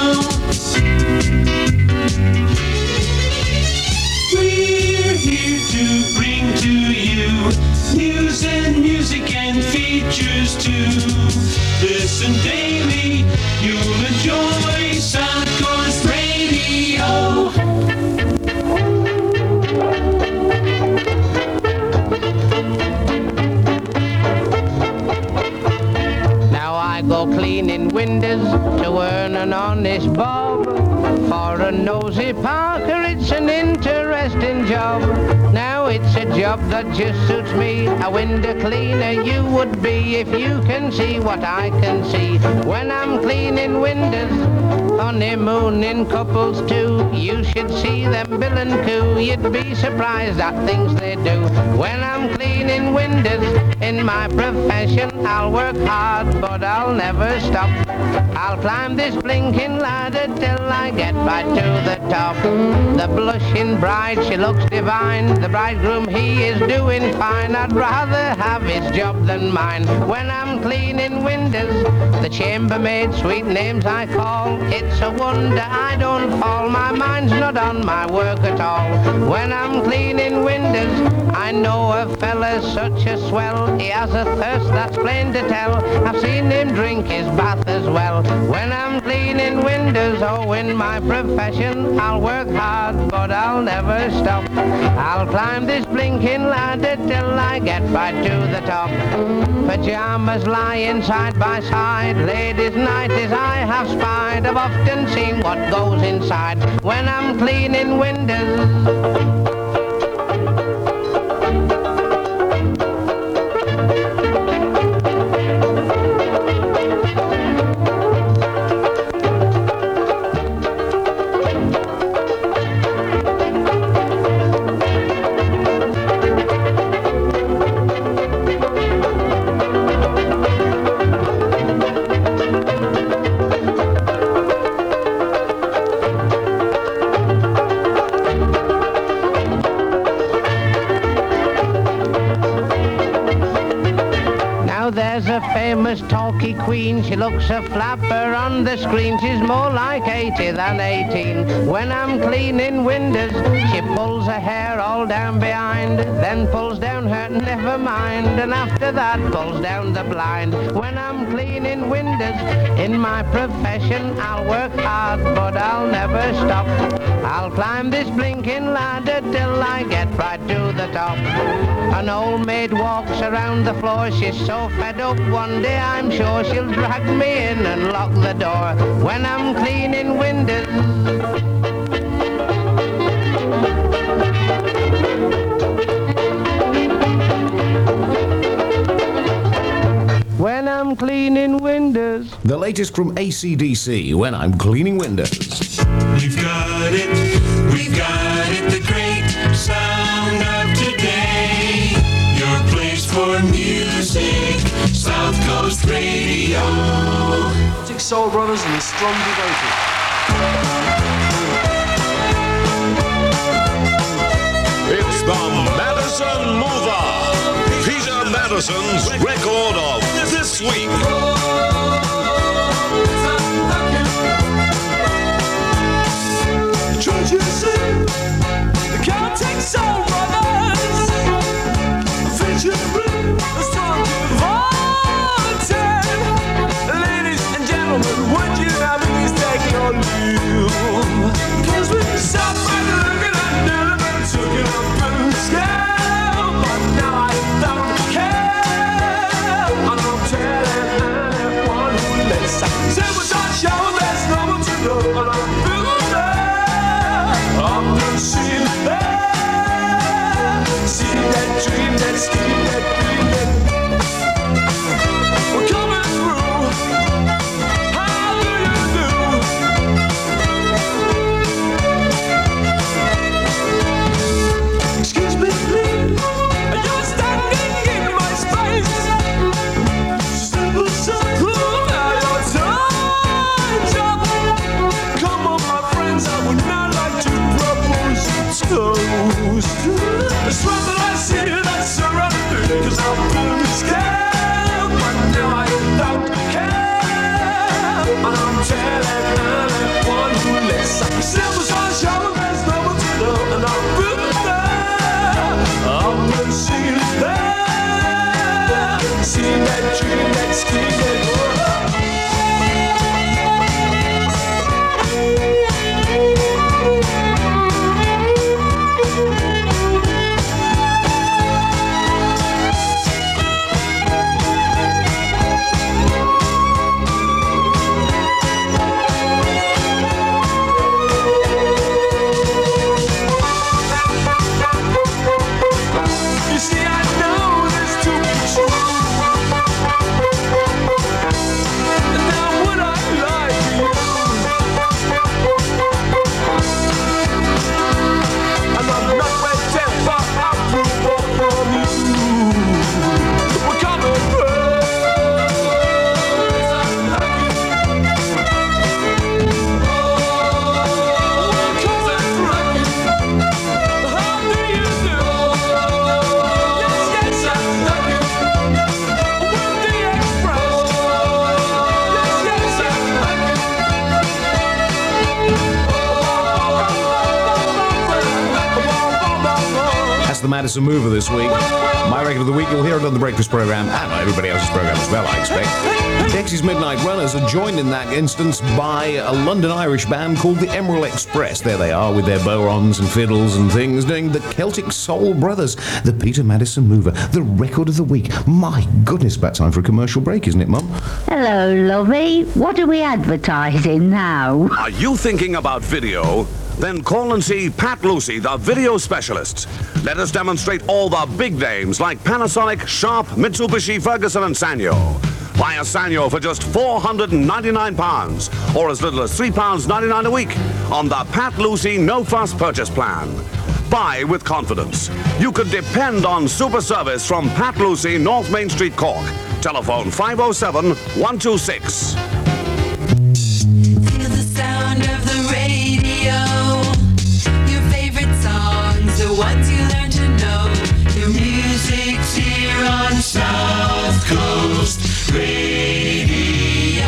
We're here to bring to you news and music and features too. Listen daily, you'll enjoy South Coast Radio. Now I go cleaning windows to earn an honest bob. For a nosy Parker, it's an interesting job. Now it's a job that just suits me. A window cleaner you would be if you can see what I can see. When I'm cleaning windows, honeymooning couples too, you should see them bill and coo. You'd be surprised at things they do. When I'm cleaning windows in my profession, I'll work hard, but I'll never stop. I'll climb this blinking ladder till I get right to the top. The blushing bride, she looks divine. The bridegroom, he is doing fine. I'd rather have his job than mine. When I'm cleaning windows, the chambermaid, sweet names I call. It's a wonder I don't fall. My mind's not on my work at all. When I'm cleaning windows, I know a fella's such a swell. He has a thirst that's plain to tell. I've seen him drink his bath as well. When I'm cleaning windows, oh, in my profession, I'll work hard, but I'll never stop. I'll climb this blinking ladder till I get right to the top. Pajamas lying side by side, ladies' nighties I have spied. I've often seen what goes inside when I'm cleaning windows. There's a famous talky queen. She looks a flapper on the screen. She's more like 80 than 18. When I'm cleaning windows, she pulls her hair all down behind, then pulls down her never mind, and after that pulls down the blind. When I'm cleaning windows in my profession, I'll work hard, but I'll never stop. I'll climb this blinking ladder till I get right to the top. An old maid walks around the floor. She's so fed up, one day I'm sure she'll drag me in and lock the door. When I'm cleaning windows, when I'm cleaning windows. The latest from AC/DC, When I'm Cleaning Windows. We've got it, the great sound of today. Your place for music, South Coast Radio. Six Soul Brothers and the Strong Devoted. It's the Madison Mover. Peter Madison's record of this week. Don't you see the Celtic Soul Brothers featuring the Strong Devoted? Ladies and gentlemen, would you have me take your leave? 'Cause we sat by the looking at never took it up and scared, but now I don't care. I'm not telling anyone who listens. Say what's our show, there's no one to know, and I'm feeling I'm the scene there. That's the Madison Mover this week. My record of the week, you'll hear it on the breakfast program and everybody else's program as well, I expect. Dexy's Midnight Runners are joined in that instance by a London Irish band called the Emerald Express. There they are with their bodhroms and fiddles and things, doing the Celtic Soul Brothers, the Peter Madison Mover, the record of the week. My goodness, about time for a commercial break, isn't it, Mum? Hello, lovey. What are we advertising now? Are you thinking about video? Then call and see Pat Lucy, the video specialist. Let us demonstrate all the big names like Panasonic, Sharp, Mitsubishi, Ferguson and Sanyo. Buy a Sanyo for just £499 or as little as £3.99 a week on the Pat Lucy No Fuss Purchase Plan. Buy with confidence. You could depend on super service from Pat Lucy, North Main Street, Cork. Telephone 507-126. Feel the sound of the radio. Your favorite songs, the ones you learn to know. Your music's here on South Coast Radio.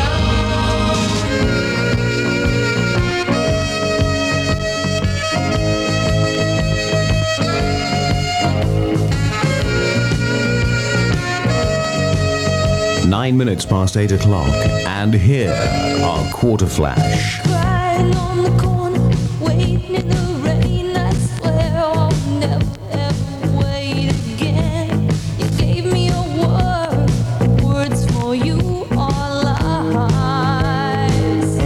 9 minutes past 8 o'clock, and here are Quarter Flash. Crying on the corner, waiting in the rain. I swear I'll never ever wait again. You gave me a word, words for you are lies.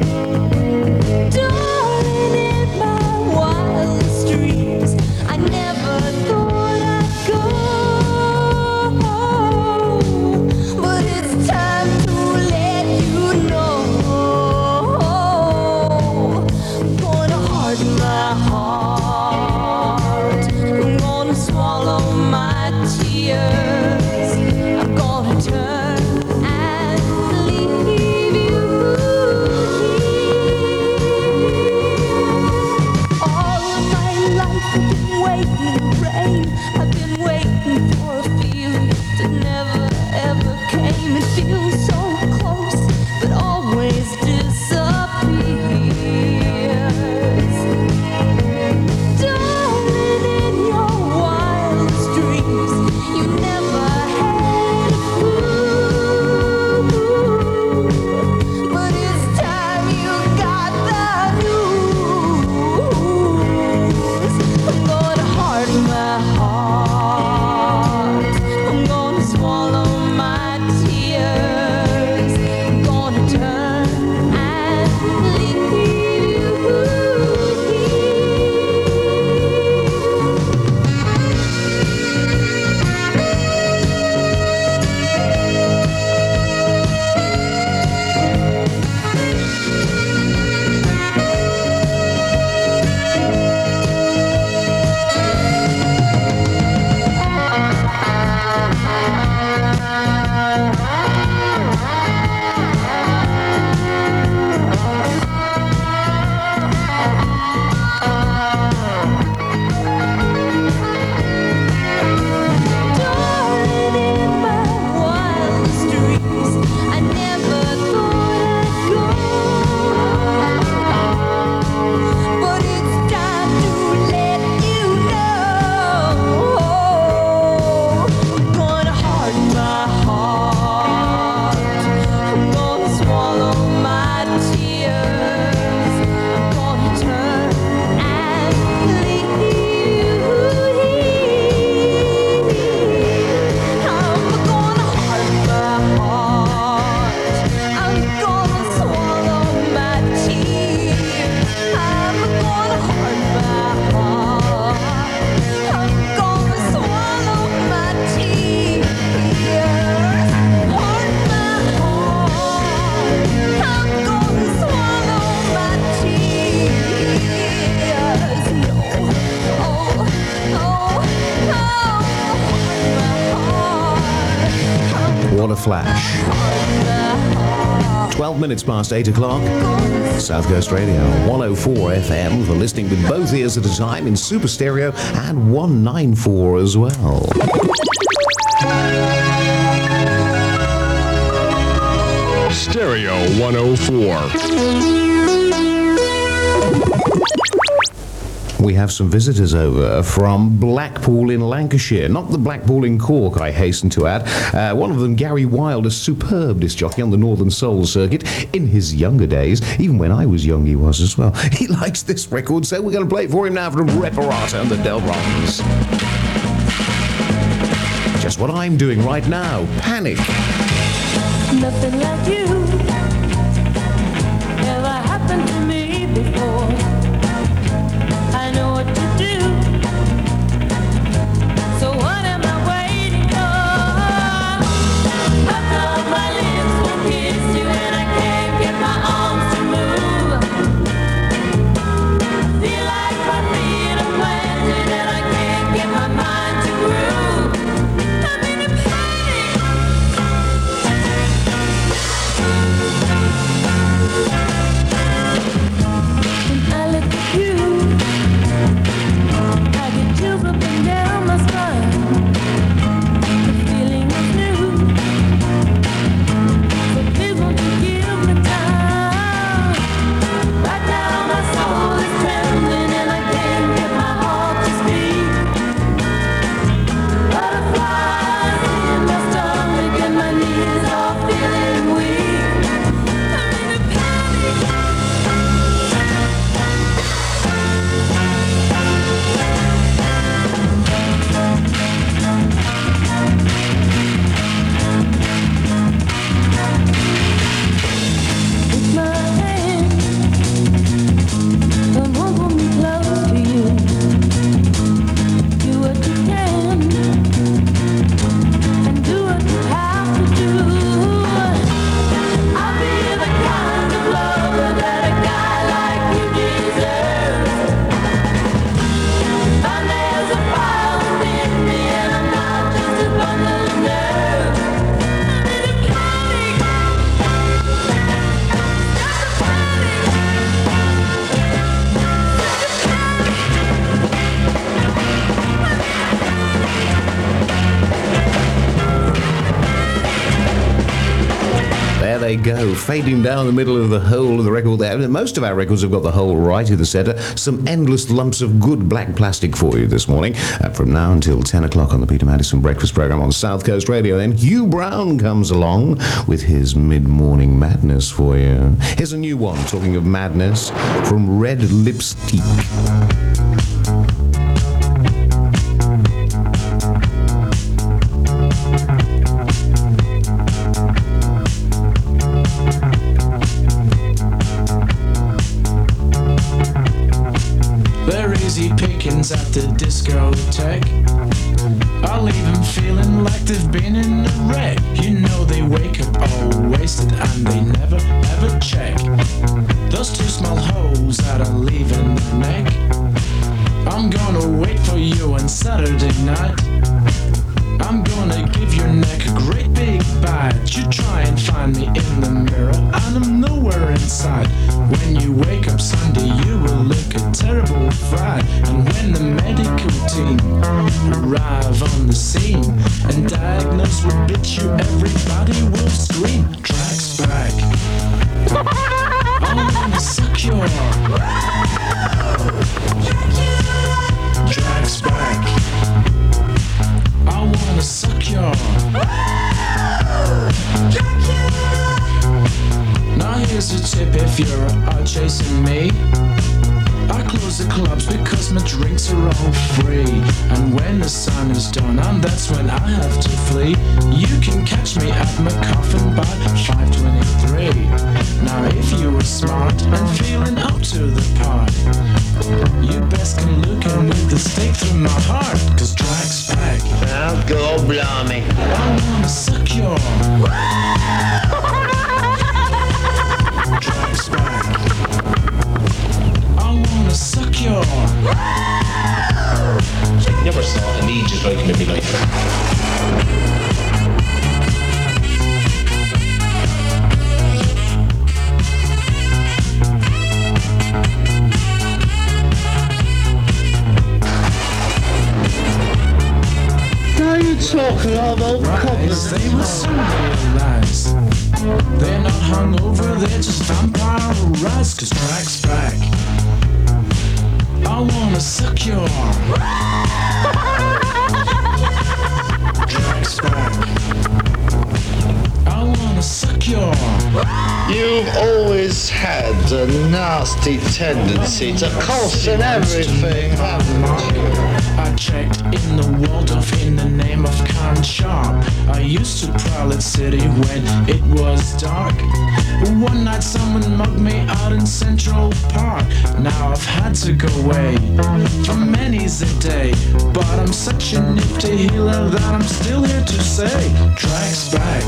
Darling, in my wildest dreams, I never thought I'd go. But it's time to let you know. I'm gonna harden my heart. I'm gonna swallow my tears. I'm gonna turn and leave you here. All of my life I've been waiting in the rain. I've been waiting for a feeling that never ever came. It feels so close, but always disappears. Darling, in your wildest dreams, you never had a clue. But it's time you got the news. I'm gonna harden my heart. I'm gonna swallow my tears. I'm gonna turn and leave you here. Darling, in my wildest dreams, I never thought I'd go. But it's time to let you know. I'm gonna harden my heart. I'm gonna swallow my tears. I'm gonna turn and leave you here. I'm gonna harden my heart. I'm gonna swallow my tears. I'm gonna harden my heart. I'm gonna swallow my tears. Harden my heart. I'm gonna swallow my tears. No, oh, What a flash. 12 minutes past 8 o'clock. South Coast Radio, 104 FM for listening with both ears at a time in Super Stereo and 194 as well. Stereo 104. We have some visitors over from Blackpool in Lancashire. Not the Blackpool in Cork, I hasten to add. One of them, Gary Wilde, a superb disc jockey on the Northern Soul circuit in his younger days. Even when I was young, he was as well. He likes this record, so we're going to play it for him now from Reparata and the Delrons. Just what I'm doing right now. Panic. Nothing like you ever happened to me before. I know what to do. So what am I waiting for? I thought my lips will kiss you and I can't get my arms to move. Feel like my feet are planted and I can't get my mind to groove. I'm in a panic. When I look at you, I get chills up and down my spine. The feeling is new, so please won't you give me time? Right now my soul is trembling and I can't get my heart to speak. Butterflies in my stomach and my knees are feeling weak. I'm in a panic. With my hand, come hold me close to you. Do what you can, and do what you have to do. I'll be the kind of lover that a guy like you deserves. And there's a fire within me, and I'm not just a bundle of nerves. I'm in a panic. There they go, fading down the middle of the whole of the record there. Most of our records have got the whole right in the centre. Some endless lumps of good black plastic for you this morning. From now until 10 o'clock on the Peter Madison Breakfast Programme on South Coast Radio. Then Hugh Brown comes along with his mid-morning madness for you. Here's a new one, talking of madness, from Red Lipstick. They're easy pickings at the discotheque. I'll leave them feeling like they've been in a wreck. You know they wake up all wasted and they never ever check those two small holes that I leave in their neck. I'm gonna wait for you on Saturday night. I'm gonna give your neck a great big bite. You try and find me in the mirror and I'm nowhere inside. When you wake up Sunday you will look a terrible fright. And when the medical team arrive on the scene and diagnose what bit you, everybody will scream. Tracks back. I wanna suck your Tracks back. I wanna suck your Now here's a tip if you're out chasing me. I close the clubs because my drinks are all free. And when the sun is done, and that's when I have to flee. You can catch me at my coffin by 5:23. Now if you were smart and feeling up to the part, you best can look and with the stake through my heart. Cause Drag's back. Oh, God blimey. I wanna suck your Drag's back. I wanna suck your Never saw an Aegis like him in my life. Are you talking of old cobblers? They will soon realize they're not hungover, they're just vampirized. Cause Drag's back. I wanna suck your arm. Tracks back. I wanna suck your arm. You've always had a nasty tendency to caution everything, haven't you? I checked in the Waldorf in the name of Con Sharp. I used to prowl at City when it was dark. One night someone mugged me out in Central Park. Now I've had to go away for many's a day, but I'm such a nifty healer that I'm still here to say, Tracks back.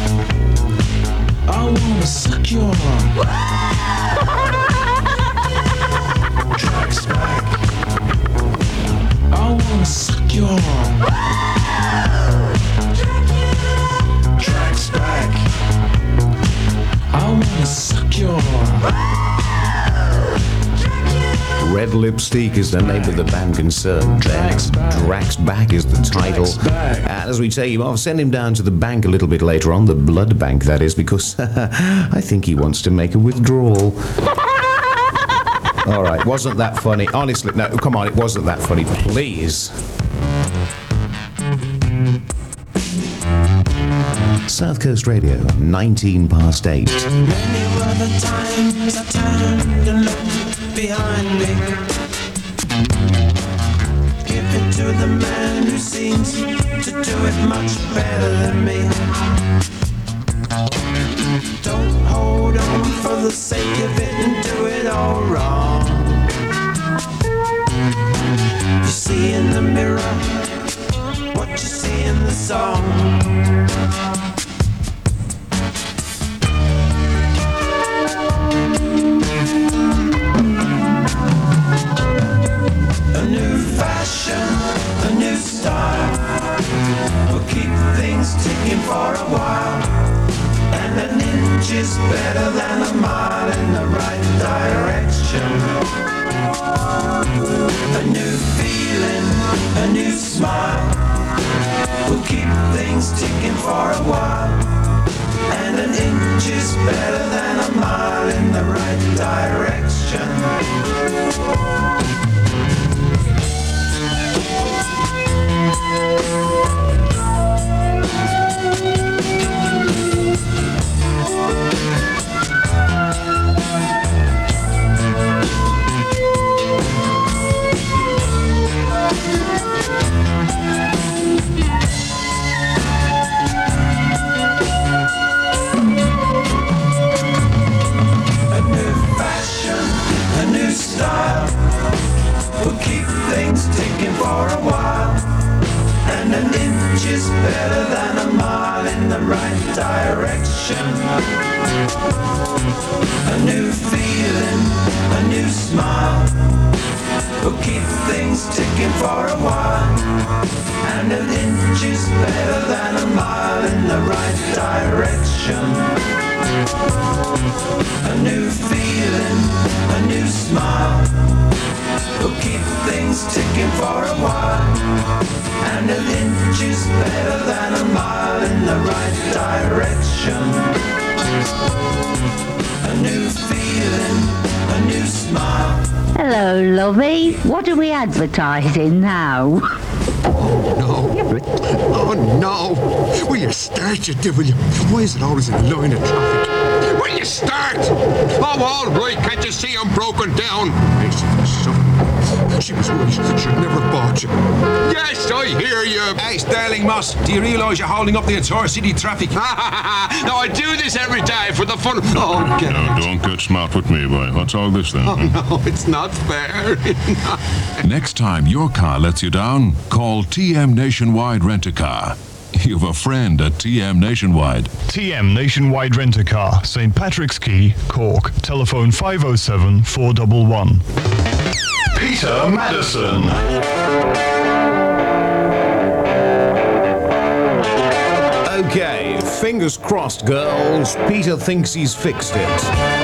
I wanna suck your arm. Tracks back. I wanna suck your arm. Tracks back. I wanna suck your arm. Red Lipstick is the name of the band concerned. Drax Back is the title. And as we say, I'll send him down to the bank a little bit later on, the blood bank that is, because I think he wants to make a withdrawal. All right, wasn't that funny? Honestly, no, come on, it wasn't that funny. Please. South Coast Radio, 19 past 8. Many were the times I turned and looked behind me. Give it to the man who seems to do it much better than me. Don't hold on for the sake of it and do it all wrong. You see in the mirror what you see in the song. A new fashion, a new style will keep things ticking for a while. And an inch is better than a mile in the right direction. A new feeling, a new smile will keep things ticking for a while. And an inch is better than a mile in the right direction. Style will keep things ticking for a while. And an inch is better than a mile in the right direction. A new feeling, a new smile will keep things ticking for a while. And an inch is better than a mile in the right direction. A new feeling, a new smile will keep things ticking for a while. And an inch is better than a mile in the right direction. A new feeling, a new smile. Hello, lovey. What are we advertising now? Oh no! Will you start, you devil? Why is it always in a line of traffic? Will you start? Oh, all right, can't you see I'm broken down? She was worried she'd never bought you. Yes, I hear you. Hey, Sterling Moss, do you realise you're holding up the entire city traffic? No, I do this every day for the fun. Oh, get Now, don't get smart with me, boy. What's all this then? Oh, no, it's not fair. Next time your car lets you down, call TM Nationwide Rent-A-Car. You've a friend at TM Nationwide. TM Nationwide Rent-A-Car, St. Patrick's Quay, Cork. Telephone 507 411. Peter Madison. Okay, fingers crossed, girls. Peter thinks he's fixed it.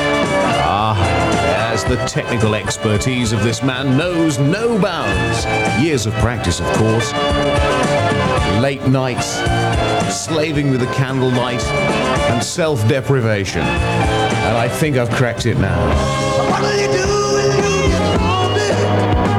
As the technical expertise of this man knows no bounds. Years of practice, of course. Late nights, slaving with the candlelight, and self-deprivation. And I think I've cracked it now. What do you do when you get lonely?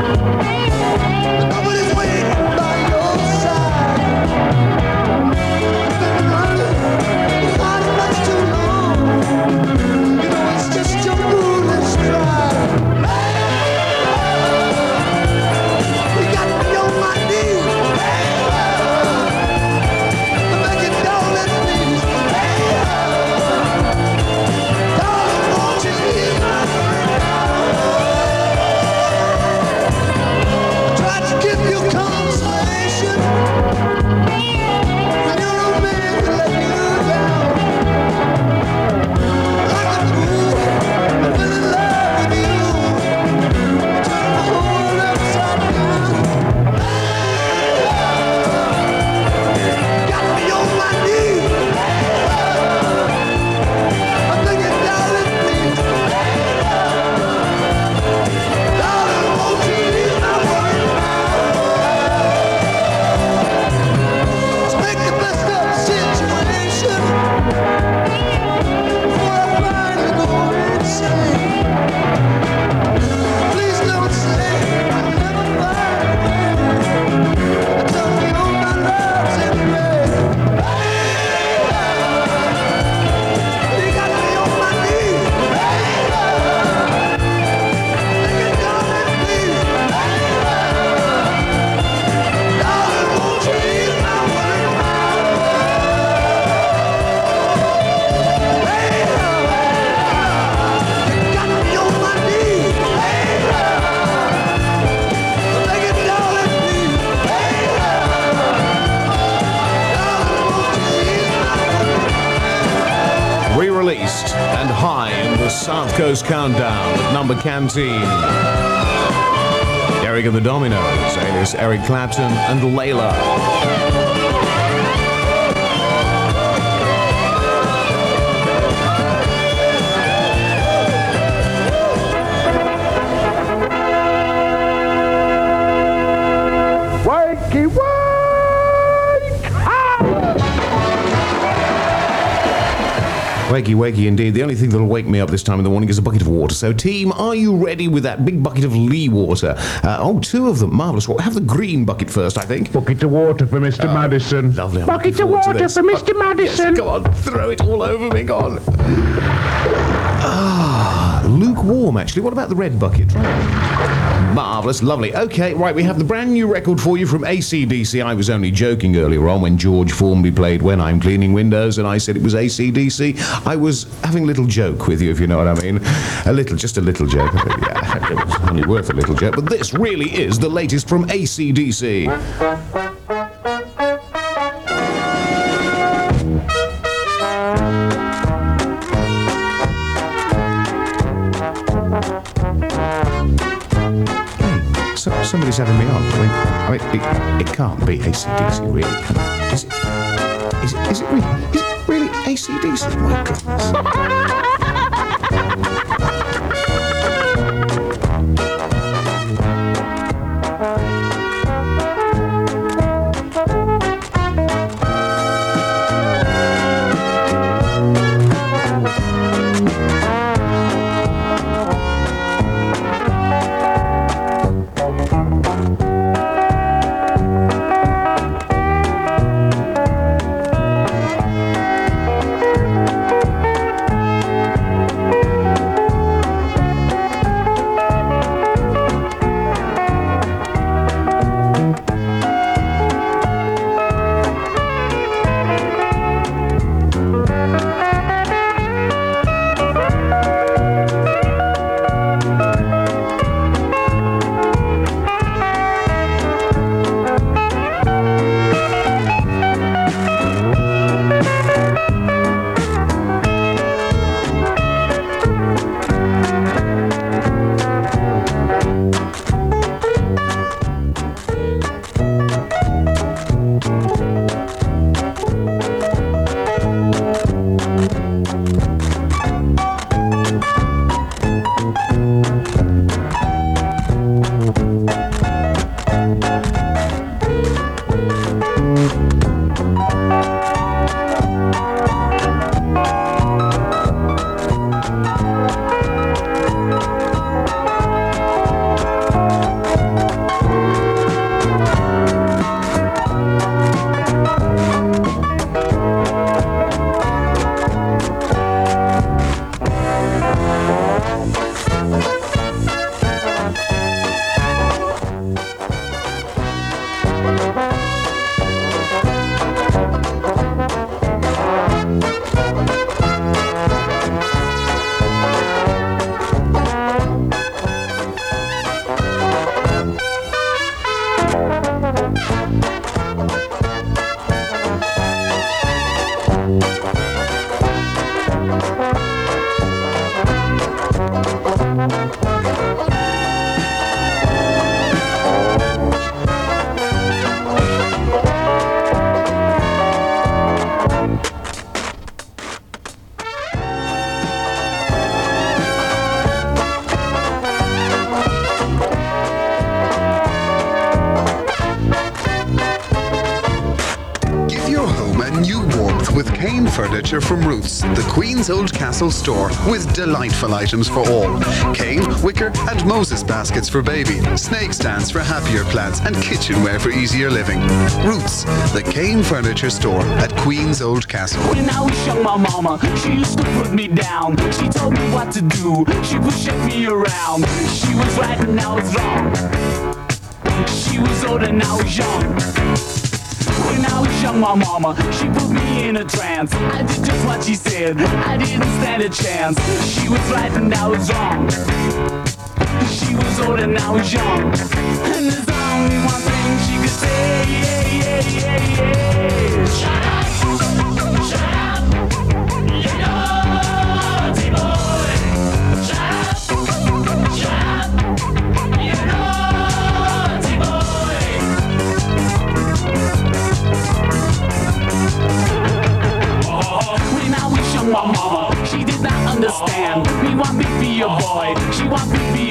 and high in the South Coast Countdown at number Canteen. Eric and the Dominoes, alias Eric Clapton and Layla. Wakey, wake up! Wakey, wakey indeed. The only thing that'll wake me up this time in the morning is a bucket of water. So, team, are you ready with that big bucket of Lee water? Two of them. Marvellous. We'll have the green bucket first, I think. Bucket of water for Mr. Madison. Lovely. I'm Bucket looking of forward to water this. for Mr. Madison. Yes, go on, throw it all over me, go on. Lukewarm, actually. What about the red bucket? Marvellous, lovely. Okay, right, we have the brand new record for you from AC/DC. I was only joking earlier on when George Formby played When I'm Cleaning Windows and I said it was AC/DC. I was having a little joke with you, if you know what I mean. Just a little joke. Yeah, it was only worth a little joke. But this really is the latest from AC/DC. Somebody's having me on. I mean, it can't be AC/DC, really. Is it really? Is it really AC/DC? My goodness. Furniture from Roots, the Queen's Old Castle store, with delightful items for all. Cane, wicker and Moses baskets for baby, snake stands for happier plants and kitchenware for easier living. Roots, the Cane Furniture store at Queen's Old Castle. When I was young, my mama, she used to put me down. She told me what to do, she would shake me around. She was right and I was wrong. She was old and I was young. When I was young, my mama, she put me in a trance. I did just what she said, I didn't stand a chance. She was right and I was wrong. She was old and I was young. And there's only one thing she could say, yeah, yeah, yeah, yeah. Shut up, shut up. You know,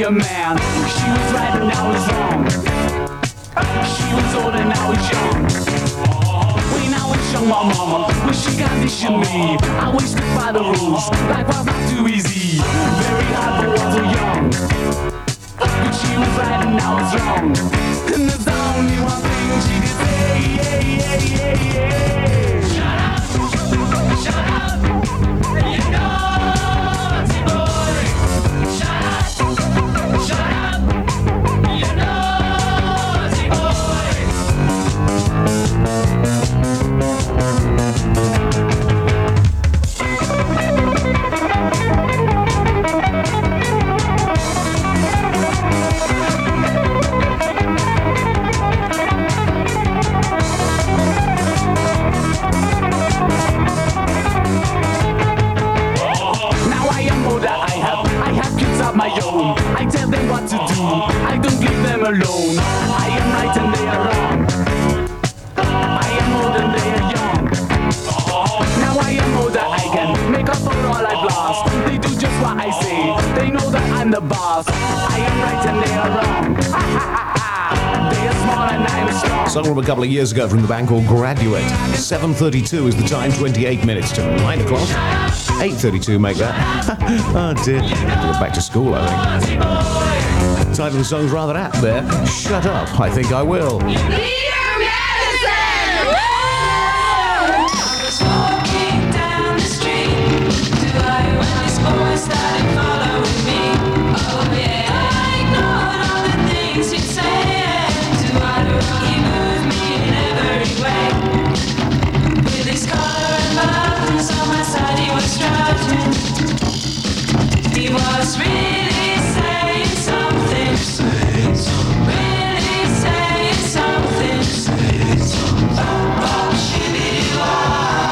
a man. She was right and I was wrong. She was old and I was young. When I was young, my mama, when she conditioned me, I was strict by the rules. Life was not too easy, very hard but was so young. But she was right and I was wrong. And there's only one thing she could say, yeah, yeah, yeah, yeah. Shut up, shut up, you naughty boy. Shut up, you naughty boy. My own. I tell them what to do. I don't leave them alone. I am right and they are wrong. I am old and they are young. Now I am older. I can make up for all I've lost. They do just what I say. They know that I'm the boss. I am right and they are wrong. Ha ha ha ha. They are small and I am strong. Song from a couple of years ago from the band called Graduate. 7:32 is the time. 28 minutes to 9 o'clock. 8:32 make that. Oh dear. We're back to school, I think. The title of the song's rather apt there. Shut up, I think I will. He was really saying something. Really saying something. Bop, shibby-doo-wah.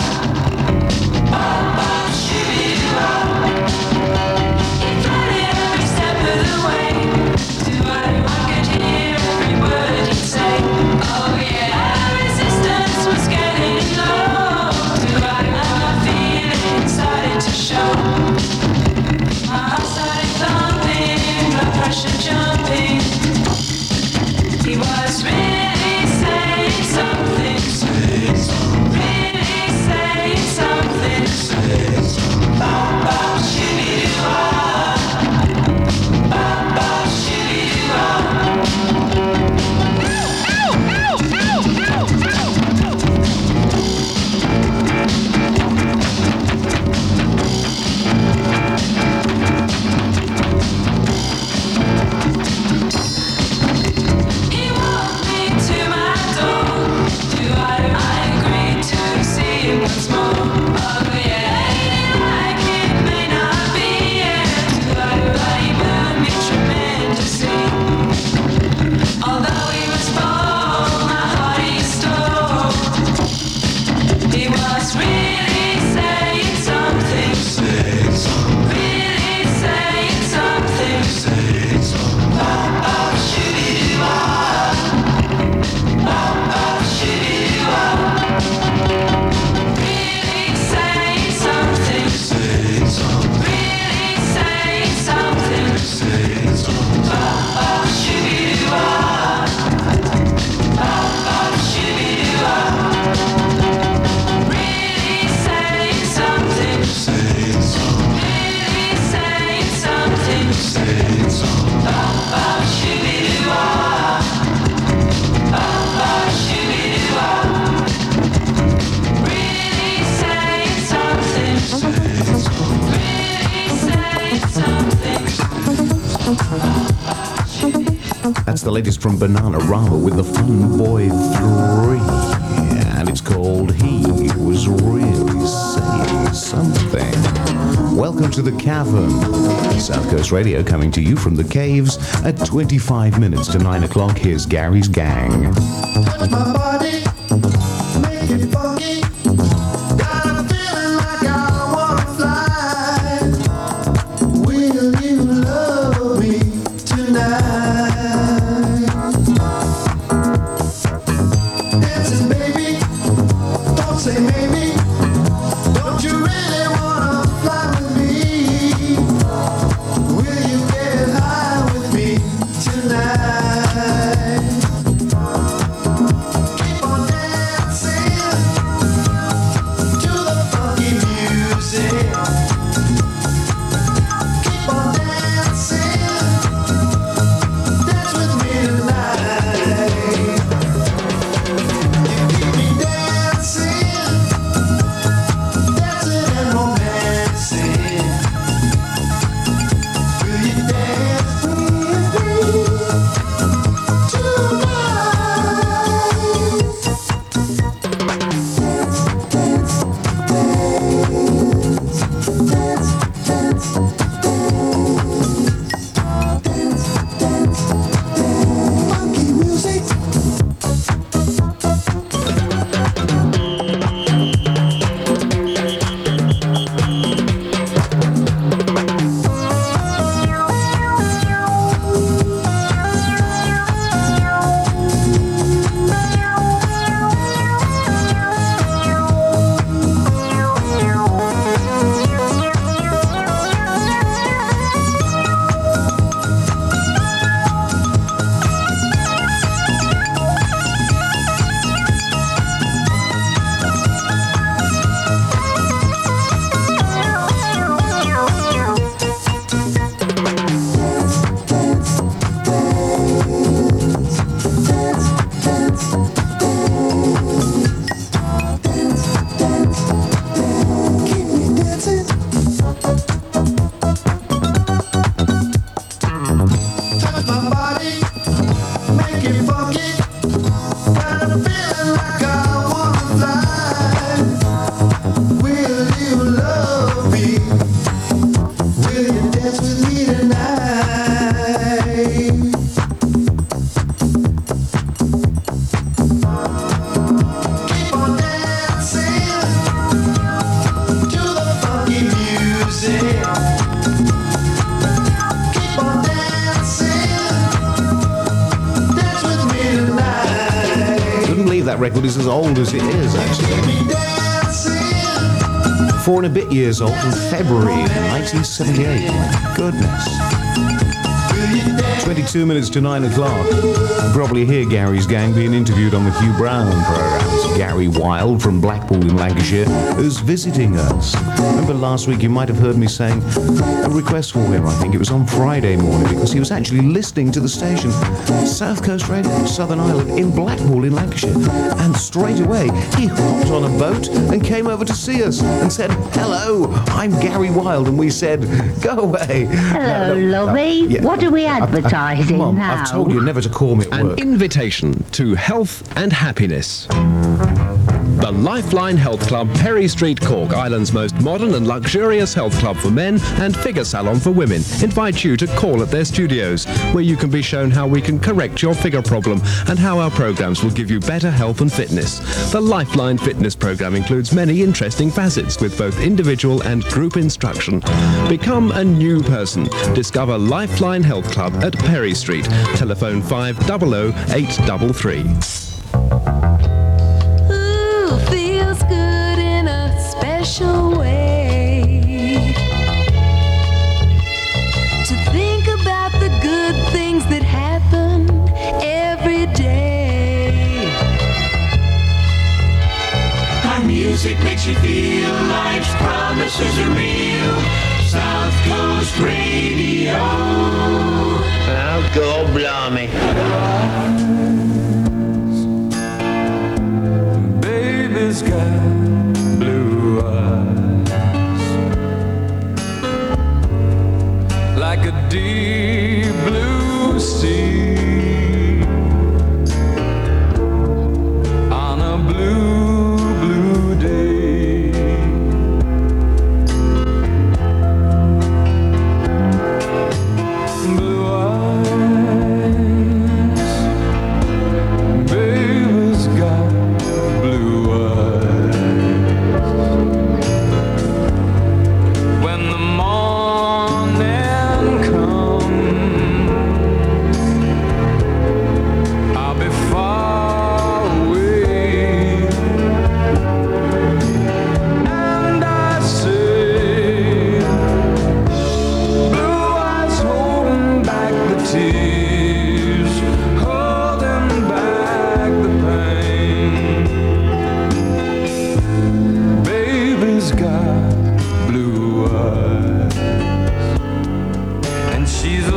Bop, shibby-doo-wah. He floated every step of the way. I could hear every word he'd say. Oh yeah, resistance was getting low. And my feelings started to show. My heart started thumping, blood pressure jumping. He was really saying something. Really saying something. Bop, shibby-doo-wah. Bop, shibby-doo-wah. He walked me to my door. I agreed to see him once more. Oh yeah, ain't like it may not be it. But he moved me tremendously. Although he was bold, my heart he stole. He was really saying something. Really saying something. Bop, shibby-doo-wah. Bop, shibby-doo-wah. Really saying something. Really saying something. Bop, shibby-doo-wah. Bop, shibby-doo-wah. Really saying something. Really saying something. Bop, shibby-doo-wah. Bop, shibby-doo-wah. Really saying something. Really saying something. That's the latest from Bananarama with the Fun Boy 3. And it's called He Was Really Saying Something. Welcome to the Cavern. South Coast Radio coming to you from the caves at 25 minutes to 9 o'clock. Here's Gary's Gang. Touch my body, make it funky. Got a feeling like I wanna fly. Will you love me tonight? Dancing, baby, don't say maybe. Don't you really wanna fly with me? Will you get high with me? that record is as old as it is, actually. 4 and a bit years old in February 1978. My goodness. 22 minutes to 9 o'clock. You probably hear Gary's gang being interviewed on the Hugh Brown programmes. Gary Wilde from Blackpool in Lancashire is visiting us. Remember last week you might have heard me saying a request for him, I think it was on Friday morning, because he was actually listening to the station, South Coast Radio, Southern Ireland, in Blackpool in Lancashire. And straight away he hopped on a boat and came over to see us and said, "Hello, I'm Gary Wilde." And we said, "Go away." Hello, lovey. yeah. What are we advertising Mum, now? I've told you never to call me at An work. invitation to health and happiness. The Lifeline Health Club, Perry Street, Cork, Ireland's most modern and luxurious health club for men and figure salon for women, invites you to call at their studios, where you can be shown how we can correct your figure problem and how our programs will give you better health and fitness. The Lifeline Fitness program includes many interesting facets with both individual and group instruction. Become a new person. Discover Lifeline Health Club at Perry Street. Telephone 500 833. Ooh, feels good in a special way to think about the good things that happen every day. Our music makes you feel life's promises are real. South Coast Radio. Oh, God blimey. Baby's got blue eyes like a deep blue sea on a blue, blue day. Blue eyes, baby's got blue eyes. When the morning comes, I'll be far away, and I say, blue eyes holding back the tears, holding back the pain. Baby's got blue eyes, and she's